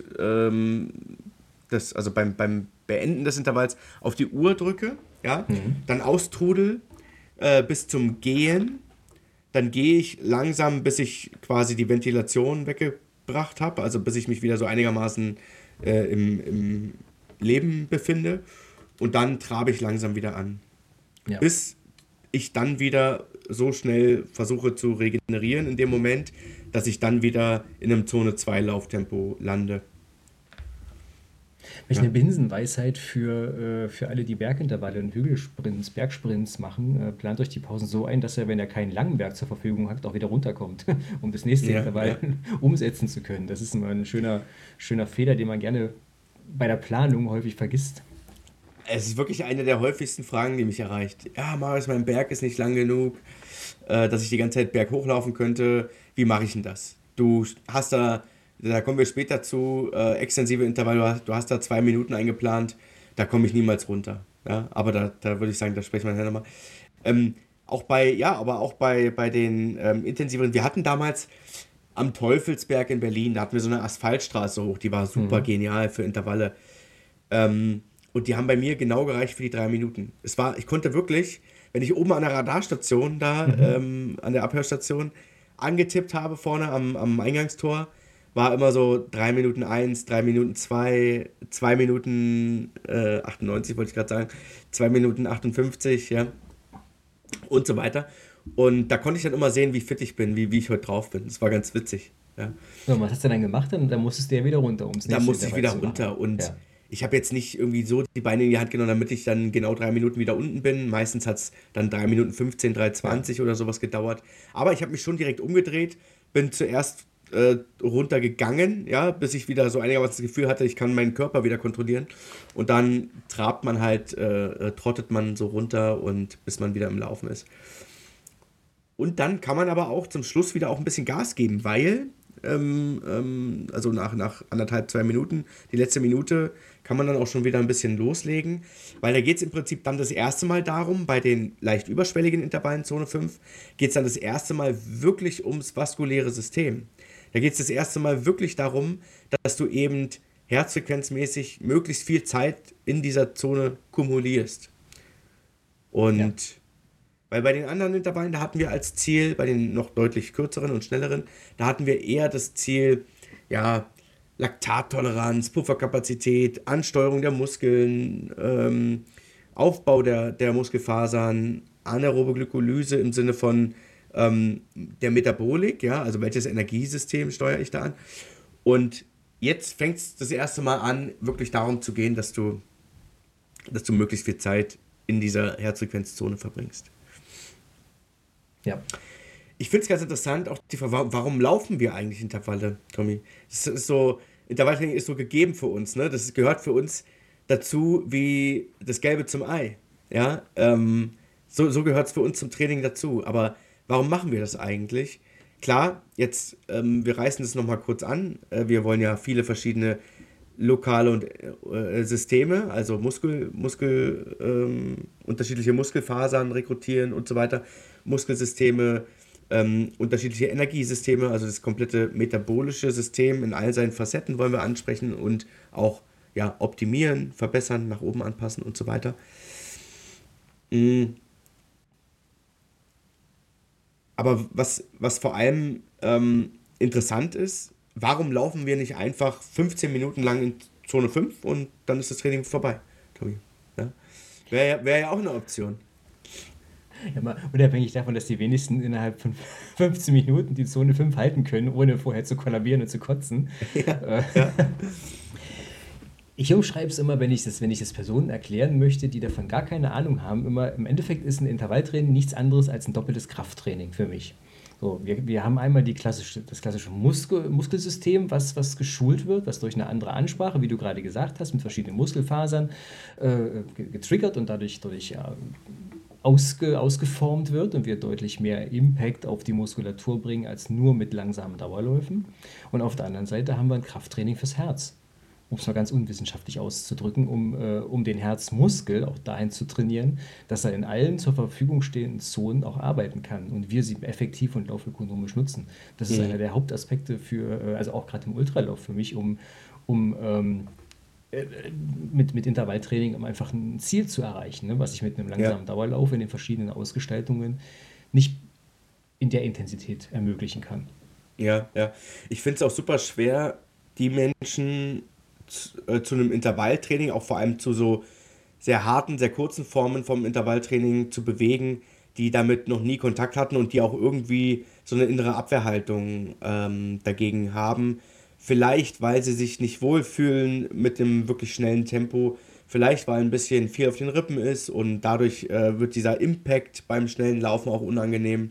also beim Beenden des Intervalls auf die Uhr drücke, ja, dann austrudel bis zum Gehen. Dann gehe ich langsam, bis ich quasi die Ventilation weggebracht habe, also bis ich mich wieder so einigermaßen im Leben befinde. Und dann trabe ich langsam wieder an. Ja. Bis ich dann wieder so schnell versuche zu regenerieren in dem Moment, dass ich dann wieder in einem Zone 2 Lauftempo lande. Vielleicht eine Binsenweisheit für alle, die Bergintervalle und Hügelsprints, Bergsprints machen. Plant euch die Pausen so ein, dass ihr, wenn ihr keinen langen Berg zur Verfügung habt, auch wieder runterkommt, um das nächste Intervall umsetzen zu können. Das ist immer ein schöner Fehler, den man gerne bei der Planung häufig vergisst. Es ist wirklich eine der häufigsten Fragen, die mich erreicht. Ja, Marius, mein Berg ist nicht lang genug, dass ich die ganze Zeit berghoch laufen könnte. Wie mache ich denn das? Du hast da kommen wir später zu, extensive Intervalle, du hast da 2 Minuten eingeplant, da komme ich niemals runter. Ja? Aber da würde ich sagen, da sprechen wir nachher nochmal. aber auch bei den intensiveren. Wir hatten damals am Teufelsberg in Berlin, da hatten wir so eine Asphaltstraße hoch, die war super genial für Intervalle. Und die haben bei mir genau gereicht für die 3 Minuten. Ich konnte wirklich, wenn ich oben an der Radarstation da, an der Abhörstation, angetippt habe vorne am Eingangstor, war immer so 3 Minuten 1, 3 Minuten 2, 2 Minuten 98, wollte ich gerade sagen, 2 Minuten 58, ja, und so weiter. Und da konnte ich dann immer sehen, wie fit ich bin, wie ich heute drauf bin. Das war ganz witzig. Ja. So, was hast du dann gemacht? Dann musstest du ja wieder runter, ums Da nächste musste ich Intervall wieder zu machen. runter und Ja. ich habe jetzt nicht irgendwie so die Beine in die Hand genommen, damit ich dann genau 3 Minuten wieder unten bin. Meistens hat es dann 3 Minuten 15, 3,20 oder sowas gedauert. Aber ich habe mich schon direkt umgedreht, bin zuerst runtergegangen, ja, bis ich wieder so einigermaßen das Gefühl hatte, ich kann meinen Körper wieder kontrollieren. Und dann trabt man halt, trottet man so runter und bis man wieder im Laufen ist. Und dann kann man aber auch zum Schluss wieder auch ein bisschen Gas geben, weil, also nach 1,5, 2 Minuten, die letzte Minute, kann man dann auch schon wieder ein bisschen loslegen, weil da geht es im Prinzip dann das erste Mal darum, bei den leicht überschwelligen Intervallen Zone 5, geht es dann das erste Mal wirklich ums vaskuläre System. Da geht es das erste Mal wirklich darum, dass du eben herzfrequenzmäßig möglichst viel Zeit in dieser Zone kumulierst. Und weil bei den anderen Intervallen, da hatten wir als Ziel, bei den noch deutlich kürzeren und schnelleren, da hatten wir eher das Ziel, ja, Laktattoleranz, Pufferkapazität, Ansteuerung der Muskeln, Aufbau der Muskelfasern, anaerobe Glykolyse im Sinne von der Metabolik, ja, also welches Energiesystem steuere ich da an. Und jetzt fängt es das erste Mal an, wirklich darum zu gehen, dass du möglichst viel Zeit in dieser Herzfrequenzzone verbringst. Ja. Ich finde es ganz interessant, auch warum laufen wir eigentlich Intervalle, Tommy? Das ist so, Intervalltraining ist so gegeben für uns, ne? Das gehört für uns dazu wie das Gelbe zum Ei. Ja? So gehört es für uns zum Training dazu. Aber warum machen wir das eigentlich? Klar, jetzt, wir reißen das nochmal kurz an. Wir wollen ja viele verschiedene lokale und Systeme, also unterschiedliche Muskelfasern rekrutieren und so weiter, Muskelsysteme, unterschiedliche Energiesysteme, also das komplette metabolische System in all seinen Facetten wollen wir ansprechen und auch optimieren, verbessern, nach oben anpassen und so weiter. Aber was vor allem interessant ist, warum laufen wir nicht einfach 15 Minuten lang in Zone 5 und dann ist das Training vorbei, Tobi? Ja? Wäre ja auch eine Option. Ja, mal unabhängig davon, dass die wenigsten innerhalb von 15 Minuten die Zone 5 halten können, ohne vorher zu kollabieren und zu kotzen. Ja. Ich umschreibe es immer, wenn ich das Personen erklären möchte, die davon gar keine Ahnung haben, immer im Endeffekt ist ein Intervalltraining nichts anderes als ein doppeltes Krafttraining für mich. So, wir haben einmal das klassische Muskelsystem, was geschult wird, was durch eine andere Ansprache, wie du gerade gesagt hast, mit verschiedenen Muskelfasern getriggert und dadurch ausgeformt wird und wir deutlich mehr Impact auf die Muskulatur bringen als nur mit langsamen Dauerläufen. Und auf der anderen Seite haben wir ein Krafttraining fürs Herz, um es mal ganz unwissenschaftlich auszudrücken, um den Herzmuskel auch dahin zu trainieren, dass er in allen zur Verfügung stehenden Zonen auch arbeiten kann und wir sie effektiv und laufökonomisch nutzen. Das ist einer der Hauptaspekte also auch gerade im Ultralauf für mich, mit Intervalltraining, um einfach ein Ziel zu erreichen, ne, was ich mit einem langsamen Dauerlauf in den verschiedenen Ausgestaltungen nicht in der Intensität ermöglichen kann. Ja. Ich finde es auch super schwer, die Menschen zu einem Intervalltraining, auch vor allem zu so sehr harten, sehr kurzen Formen vom Intervalltraining zu bewegen, die damit noch nie Kontakt hatten und die auch irgendwie so eine innere Abwehrhaltung dagegen haben. Vielleicht, weil sie sich nicht wohlfühlen mit dem wirklich schnellen Tempo, vielleicht, weil ein bisschen viel auf den Rippen ist und dadurch wird dieser Impact beim schnellen Laufen auch unangenehm.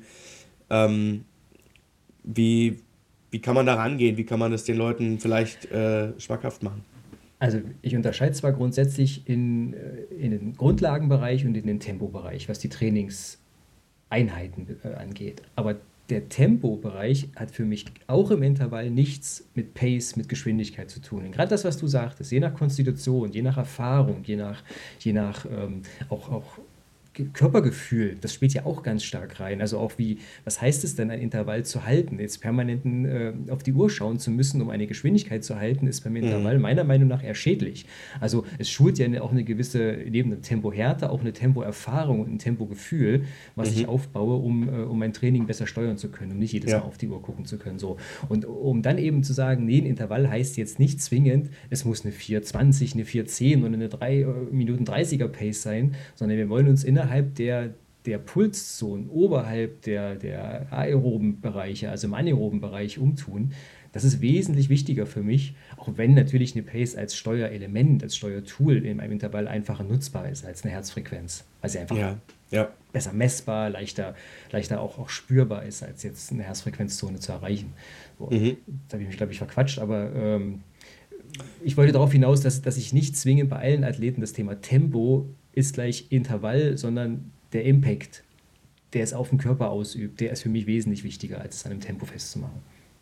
Wie kann man da rangehen? Wie kann man das den Leuten vielleicht schmackhaft machen? Also ich unterscheide zwar grundsätzlich in den Grundlagenbereich und in den Tempobereich, was die Trainingseinheiten angeht. Aber der Tempobereich hat für mich auch im Intervall nichts mit Pace, mit Geschwindigkeit zu tun. Und gerade das, was du sagtest, je nach Konstitution, je nach Erfahrung, je nach auch Körpergefühl, das spielt ja auch ganz stark rein. Also auch was heißt es denn, ein Intervall zu halten? Jetzt permanent auf die Uhr schauen zu müssen, um eine Geschwindigkeit zu halten, ist beim Intervall meiner Meinung nach eher schädlich. Also es schult ja auch eine gewisse, neben der Tempohärte, auch eine Tempoerfahrung und ein Tempogefühl, was ich aufbaue, um mein Training besser steuern zu können, um nicht jedes Mal auf die Uhr gucken zu können. So. Und um dann eben zu sagen, nee, ein Intervall heißt jetzt nicht zwingend, es muss eine 4:20, eine 4:10 oder eine 3 Minuten 30er Pace sein, sondern wir wollen uns innerhalb der Pulszonen, oberhalb der aeroben Bereiche, also im anaeroben Bereich umtun. Das ist wesentlich wichtiger für mich, auch wenn natürlich eine Pace als Steuerelement, als Steuertool in einem Intervall einfacher nutzbar ist als eine Herzfrequenz, weil sie einfach besser messbar, leichter auch spürbar ist, als jetzt eine Herzfrequenzzone zu erreichen. So, da habe ich mich, glaube ich, verquatscht, aber ich wollte darauf hinaus, dass ich nicht zwingend bei allen Athleten das Thema Tempo ist gleich Intervall, sondern der Impact, der es auf den Körper ausübt, der ist für mich wesentlich wichtiger, als es an einem Tempo festzumachen.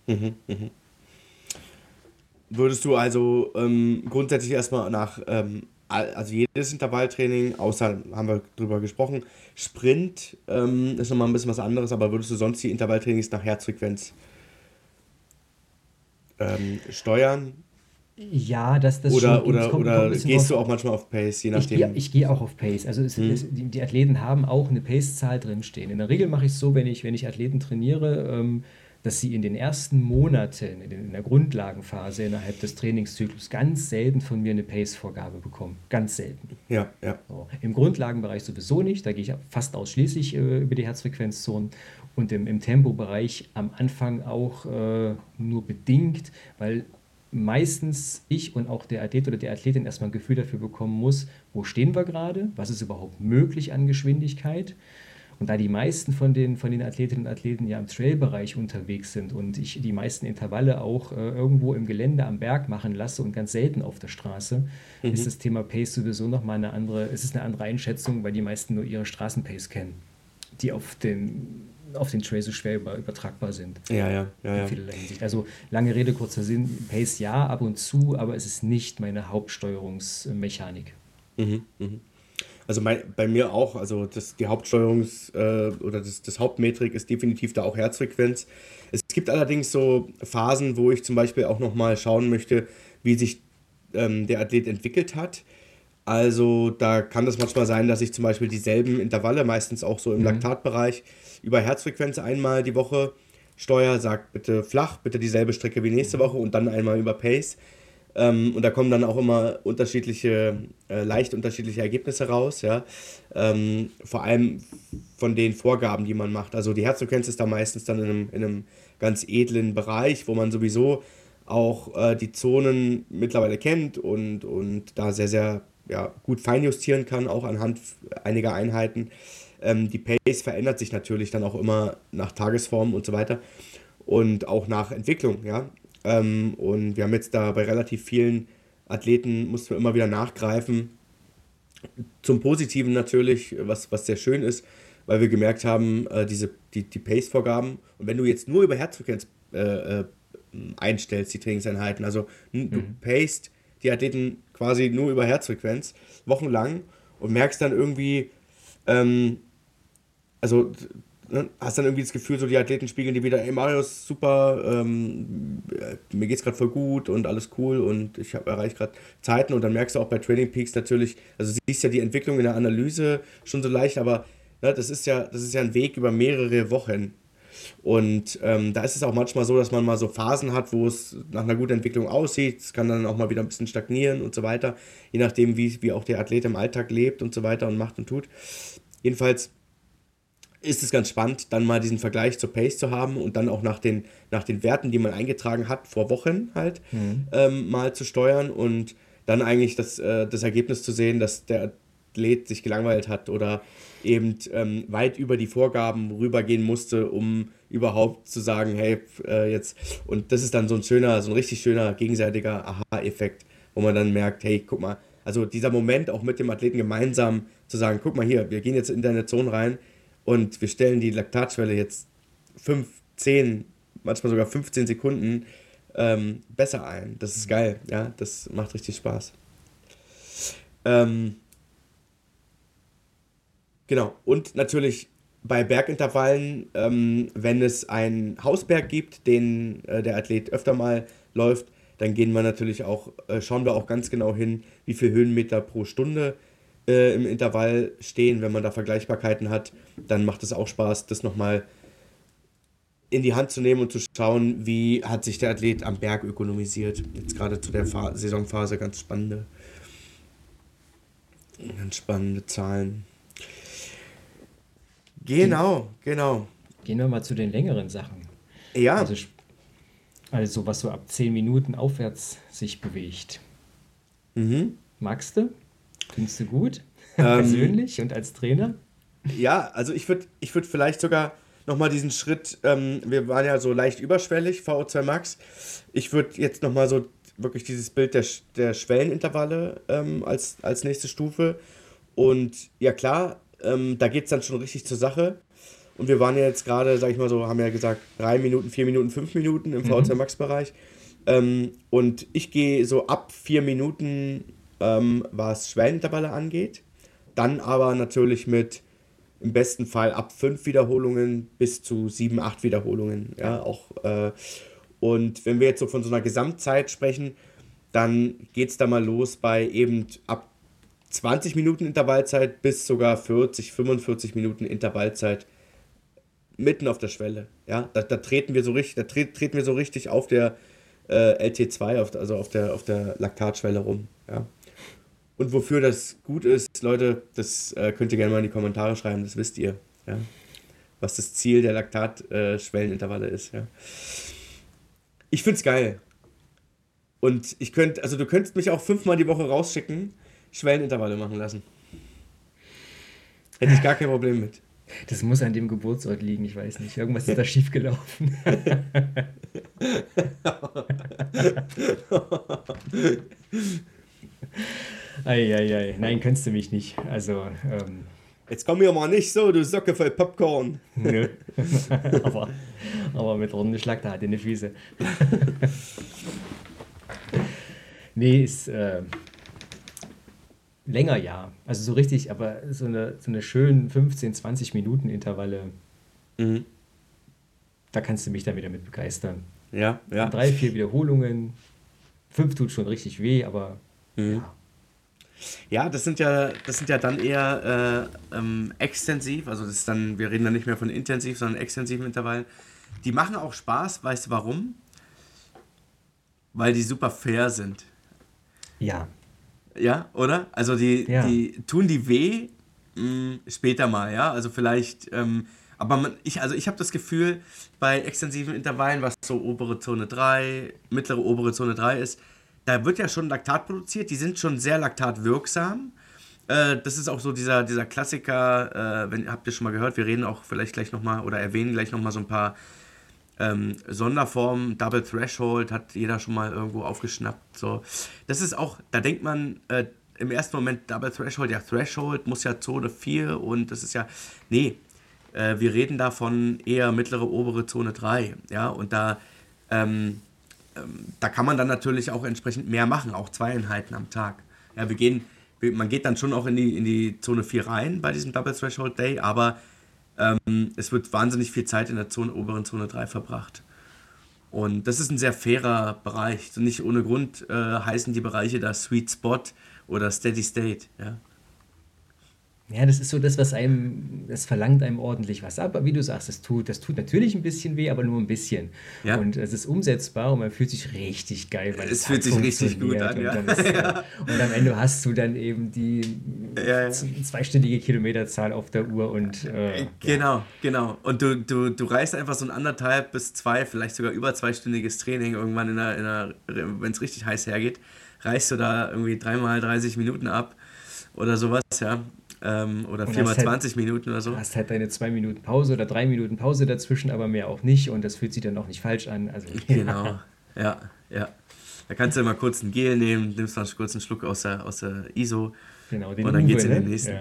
Würdest du also grundsätzlich erstmal nach, also jedes Intervalltraining, außer, haben wir drüber gesprochen, Sprint ist nochmal ein bisschen was anderes, aber würdest du sonst die Intervalltrainings nach Herzfrequenz steuern? Ja, das Oder, schon. Es kommt ein bisschen gehst drauf. du auch manchmal auf Pace, je nachdem? Ich gehe auch auf Pace. Also die Athleten haben auch eine Pace-Zahl drinstehen. In der Regel mache ich es so, wenn ich Athleten trainiere, dass sie in den ersten Monaten, in der Grundlagenphase innerhalb des Trainingszyklus ganz selten von mir eine Pace-Vorgabe bekommen. Ganz selten. Ja. So. Im Grundlagenbereich sowieso nicht. Da gehe ich fast ausschließlich über die Herzfrequenzzonen. Und im Tempobereich am Anfang auch nur bedingt, weil meistens ich und auch der Athlet oder die Athletin erstmal ein Gefühl dafür bekommen muss, wo stehen wir gerade, was ist überhaupt möglich an Geschwindigkeit. Und da die meisten von den Athletinnen und Athleten ja im Trail-Bereich unterwegs sind und ich die meisten Intervalle auch irgendwo im Gelände am Berg machen lasse und ganz selten auf der Straße, ist das Thema Pace sowieso nochmal eine andere Einschätzung, weil die meisten nur ihre Straßenpace kennen, die auf den Trail so schwer übertragbar sind. Ja. In vielerlei Hinsicht. Also lange Rede, kurzer Sinn, Pace ja, ab und zu, aber es ist nicht meine Hauptsteuerungsmechanik. Also bei mir auch, also die oder das Hauptmetrik ist definitiv da auch Herzfrequenz. Es gibt allerdings so Phasen, wo ich zum Beispiel auch nochmal schauen möchte, wie sich der Athlet entwickelt hat. Also da kann das manchmal sein, dass ich zum Beispiel dieselben Intervalle, meistens auch so im Laktatbereich, über Herzfrequenz einmal die Woche steuere, sag bitte flach, bitte dieselbe Strecke wie nächste Woche und dann einmal über Pace. Und da kommen dann auch immer leicht unterschiedliche Ergebnisse raus, ja. Vor allem von den Vorgaben, die man macht. Also die Herzfrequenz ist da meistens dann in einem ganz edlen Bereich, wo man sowieso auch die Zonen mittlerweile kennt und da sehr, sehr gut feinjustieren kann, auch anhand einiger Einheiten. Die Pace verändert sich natürlich dann auch immer nach Tagesform und so weiter und auch nach Entwicklung, ja. Und wir haben jetzt da bei relativ vielen Athleten, mussten wir immer wieder nachgreifen. Zum Positiven natürlich, was sehr schön ist, weil wir gemerkt haben, die Pace-Vorgaben, und wenn du jetzt nur über Herzfrequenz einstellst, die Trainingseinheiten, also du pacest die Athleten quasi nur über Herzfrequenz, wochenlang, und merkst dann irgendwie, hast dann irgendwie das Gefühl, so die Athleten spiegeln dir wieder, ey Marius, super, mir geht's gerade voll gut und alles cool und ich erreiche gerade Zeiten, und dann merkst du auch bei Training Peaks natürlich, also du siehst ja die Entwicklung in der Analyse schon so leicht, aber das ist ja ein Weg über mehrere Wochen. Und da ist es auch manchmal so, dass man mal so Phasen hat, wo es nach einer guten Entwicklung aussieht. Es kann dann auch mal wieder ein bisschen stagnieren und so weiter, je nachdem, wie auch der Athlet im Alltag lebt und so weiter und macht und tut. Jedenfalls ist es ganz spannend, dann mal diesen Vergleich zur Pace zu haben und dann auch nach den Werten, die man eingetragen hat, vor Wochen halt mal zu steuern und dann eigentlich das Ergebnis zu sehen, dass der Athlet sich gelangweilt hat oder eben weit über die Vorgaben rübergehen musste, um überhaupt zu sagen, hey, jetzt. Und das ist dann so ein richtig schöner gegenseitiger Aha-Effekt, wo man dann merkt, hey, guck mal, also dieser Moment auch mit dem Athleten gemeinsam zu sagen, guck mal hier, wir gehen jetzt in deine Zone rein und wir stellen die Laktatschwelle jetzt 5, 10, manchmal sogar 15 Sekunden besser ein. Das ist geil, ja, das macht richtig Spaß. Genau. Und natürlich bei Bergintervallen, wenn es einen Hausberg gibt, den der Athlet öfter mal läuft, dann schauen wir auch ganz genau hin, wie viel Höhenmeter pro Stunde im Intervall stehen. Wenn man da Vergleichbarkeiten hat, dann macht es auch Spaß, das nochmal in die Hand zu nehmen und zu schauen, wie hat sich der Athlet am Berg ökonomisiert. Jetzt gerade zu der Saisonphase ganz spannende Zahlen. Genau. Gehen wir mal zu den längeren Sachen. Ja, Also was so ab 10 Minuten aufwärts sich bewegt. Magst du? Findest du gut? Persönlich und als Trainer? ja, also ich würd vielleicht sogar nochmal diesen Schritt, wir waren ja so leicht überschwellig, VO2 Max. Ich würde jetzt nochmal so wirklich dieses Bild der Schwellenintervalle als nächste Stufe. Und ja klar, da geht es dann schon richtig zur Sache. Und wir waren ja jetzt gerade, sag ich mal so, haben ja gesagt, 3 Minuten, 4 Minuten, 5 Minuten im VO2 Max-Bereich. Und ich gehe so ab 4 Minuten, was Schwellenintervalle angeht. Dann aber natürlich mit im besten Fall ab 5 Wiederholungen bis zu 7, 8 Wiederholungen. Ja, auch, und wenn wir jetzt so von so einer Gesamtzeit sprechen, dann geht es da mal los bei eben ab 20 Minuten Intervallzeit bis sogar 40, 45 Minuten Intervallzeit mitten auf der Schwelle. Ja, da treten wir so richtig auf der LT2, also auf der Laktatschwelle rum. Ja. Und wofür das gut ist, Leute, das könnt ihr gerne mal in die Kommentare schreiben, das wisst ihr. Ja. Was das Ziel der Laktatschwellenintervalle ist. Ja. Ich find's geil. Und du könntest mich auch 5-mal die Woche rausschicken, Schwellenintervalle machen lassen. Hätte ich gar kein Problem mit. Das muss an dem Geburtsort liegen, ich weiß nicht. Irgendwas ist da schiefgelaufen. Eieiei. Nein, kennst du mich nicht. Also, Jetzt komm mir mal nicht so, du Socke voll Popcorn. nö. aber mit ordentlich Laktat in die Füße. Nee, ist länger, ja. Also so richtig, aber so eine schönen 15, 20 Minuten Intervalle, da kannst du mich dann wieder mit begeistern. Ja. 3, 4 Wiederholungen, 5 tut schon richtig weh, aber ja. Ja, das sind ja dann eher extensiv, also das ist dann, wir reden dann nicht mehr von intensiv, sondern extensiven Intervallen. Die machen auch Spaß, weißt du warum? Weil die super fair sind. Ja. Ja, oder? Also die tun die weh später mal, ja. Also vielleicht, aber ich habe das Gefühl, bei extensiven Intervallen, was so obere Zone 3, mittlere obere Zone 3 ist, da wird ja schon Laktat produziert, die sind schon sehr laktatwirksam. Das ist auch so dieser Klassiker, habt ihr schon mal gehört, wir reden auch vielleicht gleich nochmal oder erwähnen gleich nochmal so ein paar Sonderformen. Double Threshold hat jeder schon mal irgendwo aufgeschnappt. So. Das ist auch, da denkt man im ersten Moment Double Threshold, ja Threshold muss ja Zone 4 und das ist ja, nee, wir reden davon eher mittlere, obere Zone 3, ja, und da kann man dann natürlich auch entsprechend mehr machen, auch 2 Einheiten am Tag. Ja, man geht dann schon auch in die Zone 4 rein bei diesem Double Threshold Day, aber es wird wahnsinnig viel Zeit in der oberen Zone 3 verbracht. Und das ist ein sehr fairer Bereich. So nicht ohne Grund heißen die Bereiche da Sweet Spot oder Steady State. Ja. Ja, das ist so das, das verlangt einem ordentlich was ab. Aber wie du sagst, das tut natürlich ein bisschen weh, aber nur ein bisschen. Ja. Und es ist umsetzbar und man fühlt sich richtig geil, weil es fühlt sich richtig gut an, ja. Und am Ende hast du dann eben die zweistellige Kilometerzahl auf der Uhr und Genau. Und du reißt einfach so ein 1,5 bis 2, vielleicht sogar über 2-stündiges Training irgendwann wenn es richtig heiß hergeht, reißt du da irgendwie 3 mal 30 Minuten ab oder sowas, ja. Oder 4 mal 20 Minuten oder so. Du hast halt deine 2 Minuten Pause oder 3 Minuten Pause dazwischen, aber mehr auch nicht und das fühlt sich dann auch nicht falsch an. Also, genau, ja. Da kannst du mal kurz ein Gel nehmen, nimmst mal kurz einen Schluck aus der ISO genau, den und dann Uwe, geht's in den ne? nächsten.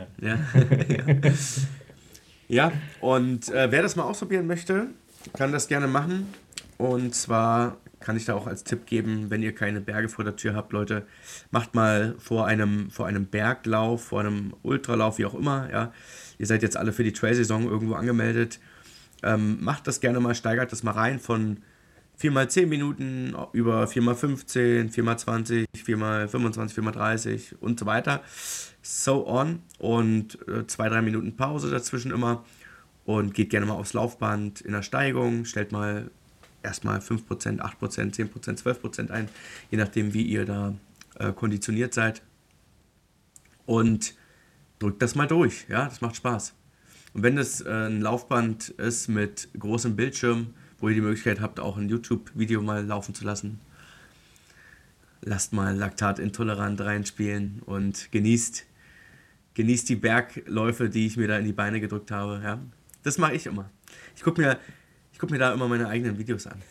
Ja, und wer das mal ausprobieren möchte, kann das gerne machen. Und zwar kann ich da auch als Tipp geben, wenn ihr keine Berge vor der Tür habt, Leute, macht mal vor einem Berglauf, vor einem Ultralauf, wie auch immer, ja. Ihr seid jetzt alle für die Trail-Saison irgendwo angemeldet. Macht das gerne mal, steigert das mal rein von 4x10 Minuten über 4x15, 4x20, 4x25, 4x30 und so weiter. So on. Und 2-3 Minuten Pause dazwischen immer. Und geht gerne mal aufs Laufband in der Steigung. Stellt mal erstmal 5%, 8%, 10%, 12% ein. Je nachdem, wie ihr da konditioniert seid. Und drückt das mal durch. Ja, das macht Spaß. Und wenn das ein Laufband ist mit großem Bildschirm, wo ihr die Möglichkeit habt, auch ein YouTube-Video mal laufen zu lassen, lasst mal Laktatintolerant reinspielen und genießt die Bergläufe, die ich mir da in die Beine gedrückt habe. Ja? Das mache ich immer. Ich guck mir da immer meine eigenen Videos an.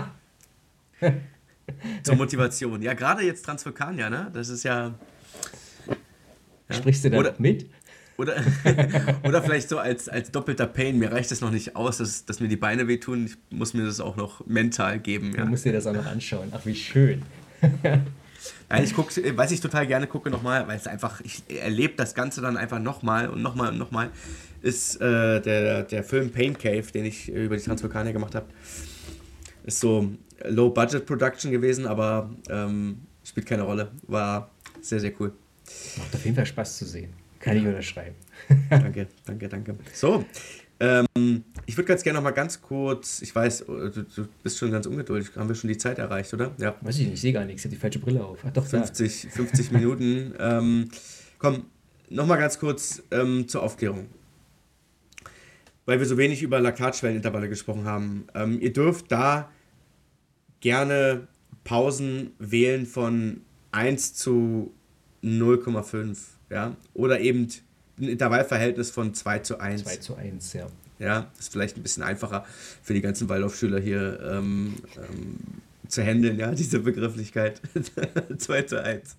Zur Motivation. Ja, gerade jetzt Transvulkania, ne? Das ist ja... Sprichst du da noch mit? Oder vielleicht so als doppelter Pain. Mir reicht es noch nicht aus, dass mir die Beine wehtun. Ich muss mir das auch noch mental geben. Ja. Du musst dir das auch noch anschauen. Ach, wie schön. Ja, was ich total gerne gucke nochmal, weil es einfach, ich erlebe das Ganze dann einfach nochmal und nochmal und nochmal, ist der Film Pain Cave, den ich über die Transvulkanier gemacht habe. Ist so Low-Budget-Production gewesen, aber spielt keine Rolle. War sehr, sehr cool. Macht auf jeden Fall Spaß zu sehen. Kann ich unterschreiben. Danke. So, ich würde ganz gerne noch mal ganz kurz, ich weiß, du bist schon ganz ungeduldig, haben wir schon die Zeit erreicht, oder? Ja. Weiß ich nicht, ich sehe gar nichts, ich habe die falsche Brille auf. Ach, doch, 50 Minuten. Komm, noch mal ganz kurz zur Aufklärung. Weil wir so wenig über Laktatschwellenintervalle gesprochen haben. Ihr dürft da gerne Pausen wählen von 1 zu 0,5. Ja? Oder eben ein Intervallverhältnis von 2:1. 2:1, ja. Ja, ist vielleicht ein bisschen einfacher für die ganzen Waldorfschüler hier zu handeln, ja, diese Begrifflichkeit. 2:1.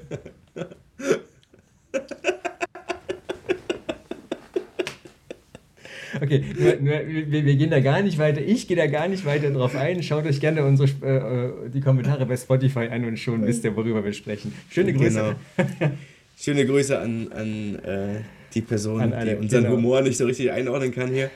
Okay, wir gehen da gar nicht weiter. Ich gehe da gar nicht weiter drauf ein. Schaut euch gerne die Kommentare bei Spotify an und schon wisst ihr, worüber wir sprechen. Schöne Grüße. Genau. Schöne Grüße an die Person, die unseren Humor nicht so richtig einordnen kann hier.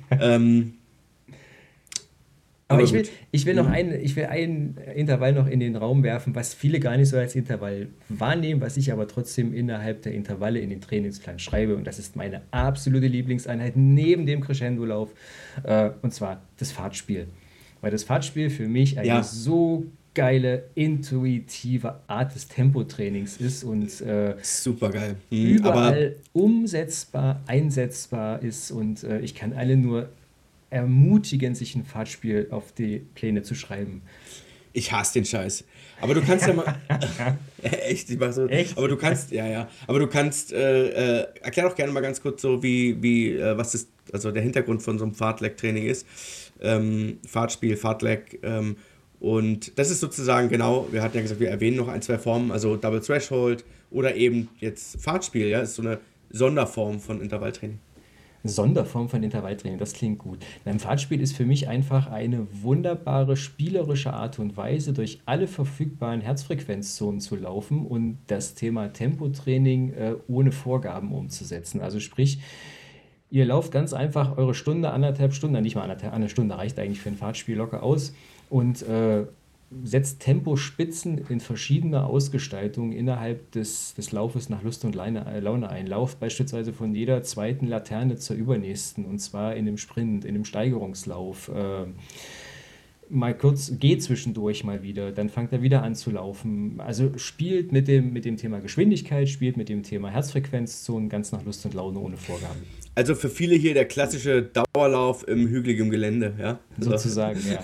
Aber ich will ein Intervall noch in den Raum werfen, was viele gar nicht so als Intervall wahrnehmen, was ich aber trotzdem innerhalb der Intervalle in den Trainingsplan schreibe. Und das ist meine absolute Lieblingseinheit neben dem Crescendo-Lauf. Und zwar das Fahrtspiel. Weil das Fahrtspiel für mich eine so geile, intuitive Art des Tempotrainings ist und super geil. Überall umsetzbar, einsetzbar ist. Und ich kann alle nur ermutigen, sich ein Fahrtspiel auf die Pläne zu schreiben. Ich hasse den Scheiß. Aber du kannst ja mal... Echt? Ich mach so... Echt? Aber du kannst... Ja. Aber du kannst... erklär doch gerne mal ganz kurz so, was das, also der Hintergrund von so einem Fartlek-Training ist. Fahrtspiel, Fartlek. Und das ist sozusagen genau... Wir hatten ja gesagt, wir erwähnen noch 1, 2 Formen. Also Double Threshold oder eben jetzt Fahrtspiel. Ja, ist so eine Sonderform von Intervalltraining. Sonderform von Intervalltraining, das klingt gut. Ein Fahrtspiel ist für mich einfach eine wunderbare spielerische Art und Weise, durch alle verfügbaren Herzfrequenzzonen zu laufen und das Thema Tempotraining ohne Vorgaben umzusetzen. Also sprich, ihr lauft ganz einfach eure Stunde, 1,5 Stunden, nicht mal eine Stunde reicht eigentlich für ein Fahrtspiel locker aus und setzt Tempospitzen in verschiedener Ausgestaltung innerhalb des Laufes nach Lust und Laune ein. Lauft beispielsweise von jeder zweiten Laterne zur übernächsten, und zwar in dem Sprint, in dem Steigerungslauf. Mal kurz, geht zwischendurch mal wieder, dann fangt er wieder an zu laufen. Also spielt mit dem Thema Geschwindigkeit, spielt mit dem Thema Herzfrequenzzonen ganz nach Lust und Laune ohne Vorgaben. Also für viele hier der klassische Dauerlauf im hügeligen Gelände, ja? Sozusagen, ja.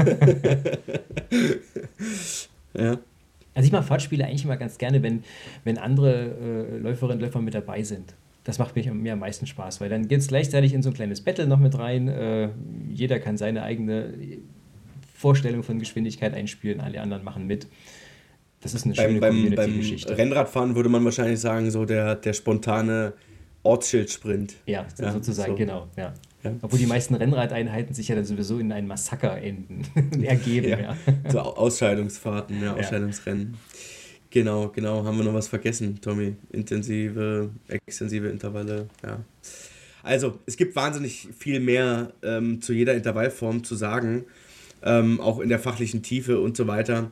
Ja. Also ich mache Fahrtspiele eigentlich immer ganz gerne, wenn andere Läuferinnen und Läufer mit dabei sind. Das macht mir am meisten Spaß, weil dann geht es gleichzeitig in so ein kleines Battle noch mit rein. Jeder kann seine eigene Vorstellung von Geschwindigkeit einspielen, alle anderen machen mit. Das ist eine schöne Community-Geschichte. Beim Rennradfahren würde man wahrscheinlich sagen, so der spontane Ortsschildsprint. Ja, sozusagen, so. Genau. Ja. Ja. Obwohl die meisten Rennradeinheiten sich ja dann sowieso in ein Massaker enden, ergeben. Ja. So Ausscheidungsfahrten, ja, Ausscheidungsrennen. Genau, haben wir noch was vergessen, Tommy? Intensive, extensive Intervalle, ja. Also, es gibt wahnsinnig viel mehr zu jeder Intervallform zu sagen, auch in der fachlichen Tiefe und so weiter.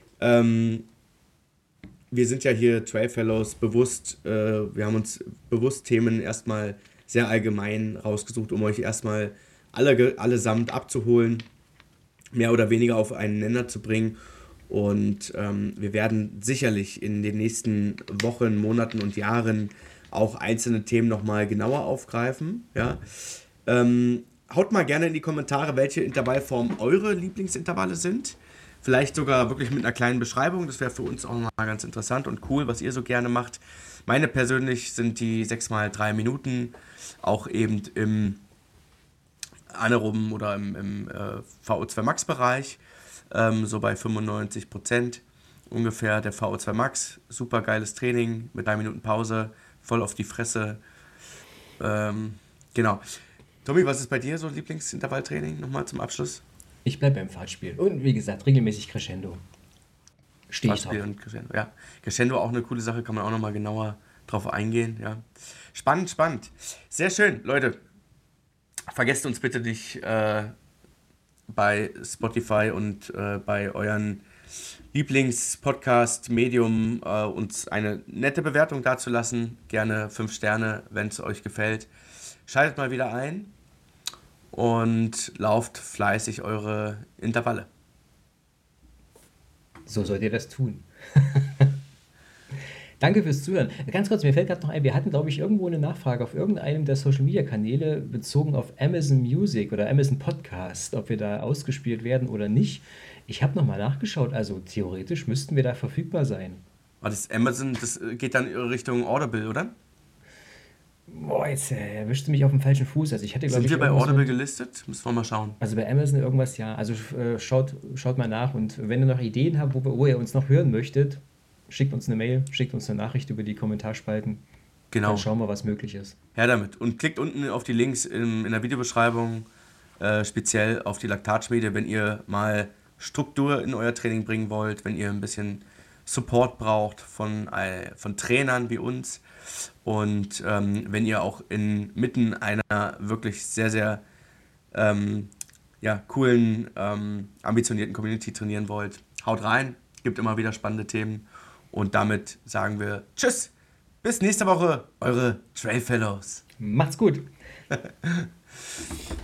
Wir sind ja hier Trail Fellows bewusst, wir haben uns bewusst Themen erstmal sehr allgemein rausgesucht, um euch erstmal allesamt abzuholen, mehr oder weniger auf einen Nenner zu bringen. Und wir werden sicherlich in den nächsten Wochen, Monaten und Jahren auch einzelne Themen nochmal genauer aufgreifen. Ja? Haut mal gerne in die Kommentare, welche Intervallformen eure Lieblingsintervalle sind. Vielleicht sogar wirklich mit einer kleinen Beschreibung. Das wäre für uns auch mal ganz interessant und cool, was ihr so gerne macht. Meine persönlich sind die 6x3 Minuten auch eben im anaeroben oder im VO2 Max Bereich. So bei 95% ungefähr der VO2 Max. Super geiles Training mit 3 Minuten Pause, voll auf die Fresse. Genau. Tommy, was ist bei dir so Lieblingsintervalltraining nochmal zum Abschluss? Ich bleibe beim Fahrtspiel. Und wie gesagt, regelmäßig Crescendo. Stehe ich drauf. Und Crescendo, ja. Crescendo auch eine coole Sache, kann man auch nochmal genauer drauf eingehen. Ja. Spannend. Sehr schön, Leute. Vergesst uns bitte nicht bei Spotify und bei euren Lieblings-Podcast-Medium uns eine nette Bewertung dazulassen. Gerne 5 Sterne, wenn es euch gefällt. Schaltet mal wieder ein und lauft fleißig eure Intervalle. So sollt ihr das tun. Danke fürs Zuhören. Ganz kurz, mir fällt gerade noch ein, wir hatten, glaube ich, irgendwo eine Nachfrage auf irgendeinem der Social-Media-Kanäle bezogen auf Amazon Music oder Amazon Podcast, ob wir da ausgespielt werden oder nicht. Ich habe nochmal nachgeschaut, also theoretisch müssten wir da verfügbar sein. Aber das Amazon, das geht dann Richtung Audible, oder? Boah, jetzt erwischte mich auf dem falschen Fuß. Also ich hatte, Sind wir bei Audible gelistet? Müssen wir mal schauen. Also bei Amazon irgendwas, ja. Also schaut mal nach und wenn ihr noch Ideen habt, wo ihr uns noch hören möchtet, schickt uns eine Mail, schickt uns eine Nachricht über die Kommentarspalten. Genau. Dann schauen wir, was möglich ist. Ja, damit. Und klickt unten auf die Links in der Videobeschreibung, speziell auf die Laktatschmiede, wenn ihr mal Struktur in euer Training bringen wollt, wenn ihr ein bisschen Support braucht von Trainern wie uns und wenn ihr auch inmitten einer wirklich sehr, sehr coolen, ambitionierten Community trainieren wollt. Haut rein, gibt immer wieder spannende Themen und damit sagen wir Tschüss, bis nächste Woche, eure Trail Fellows. Macht's gut.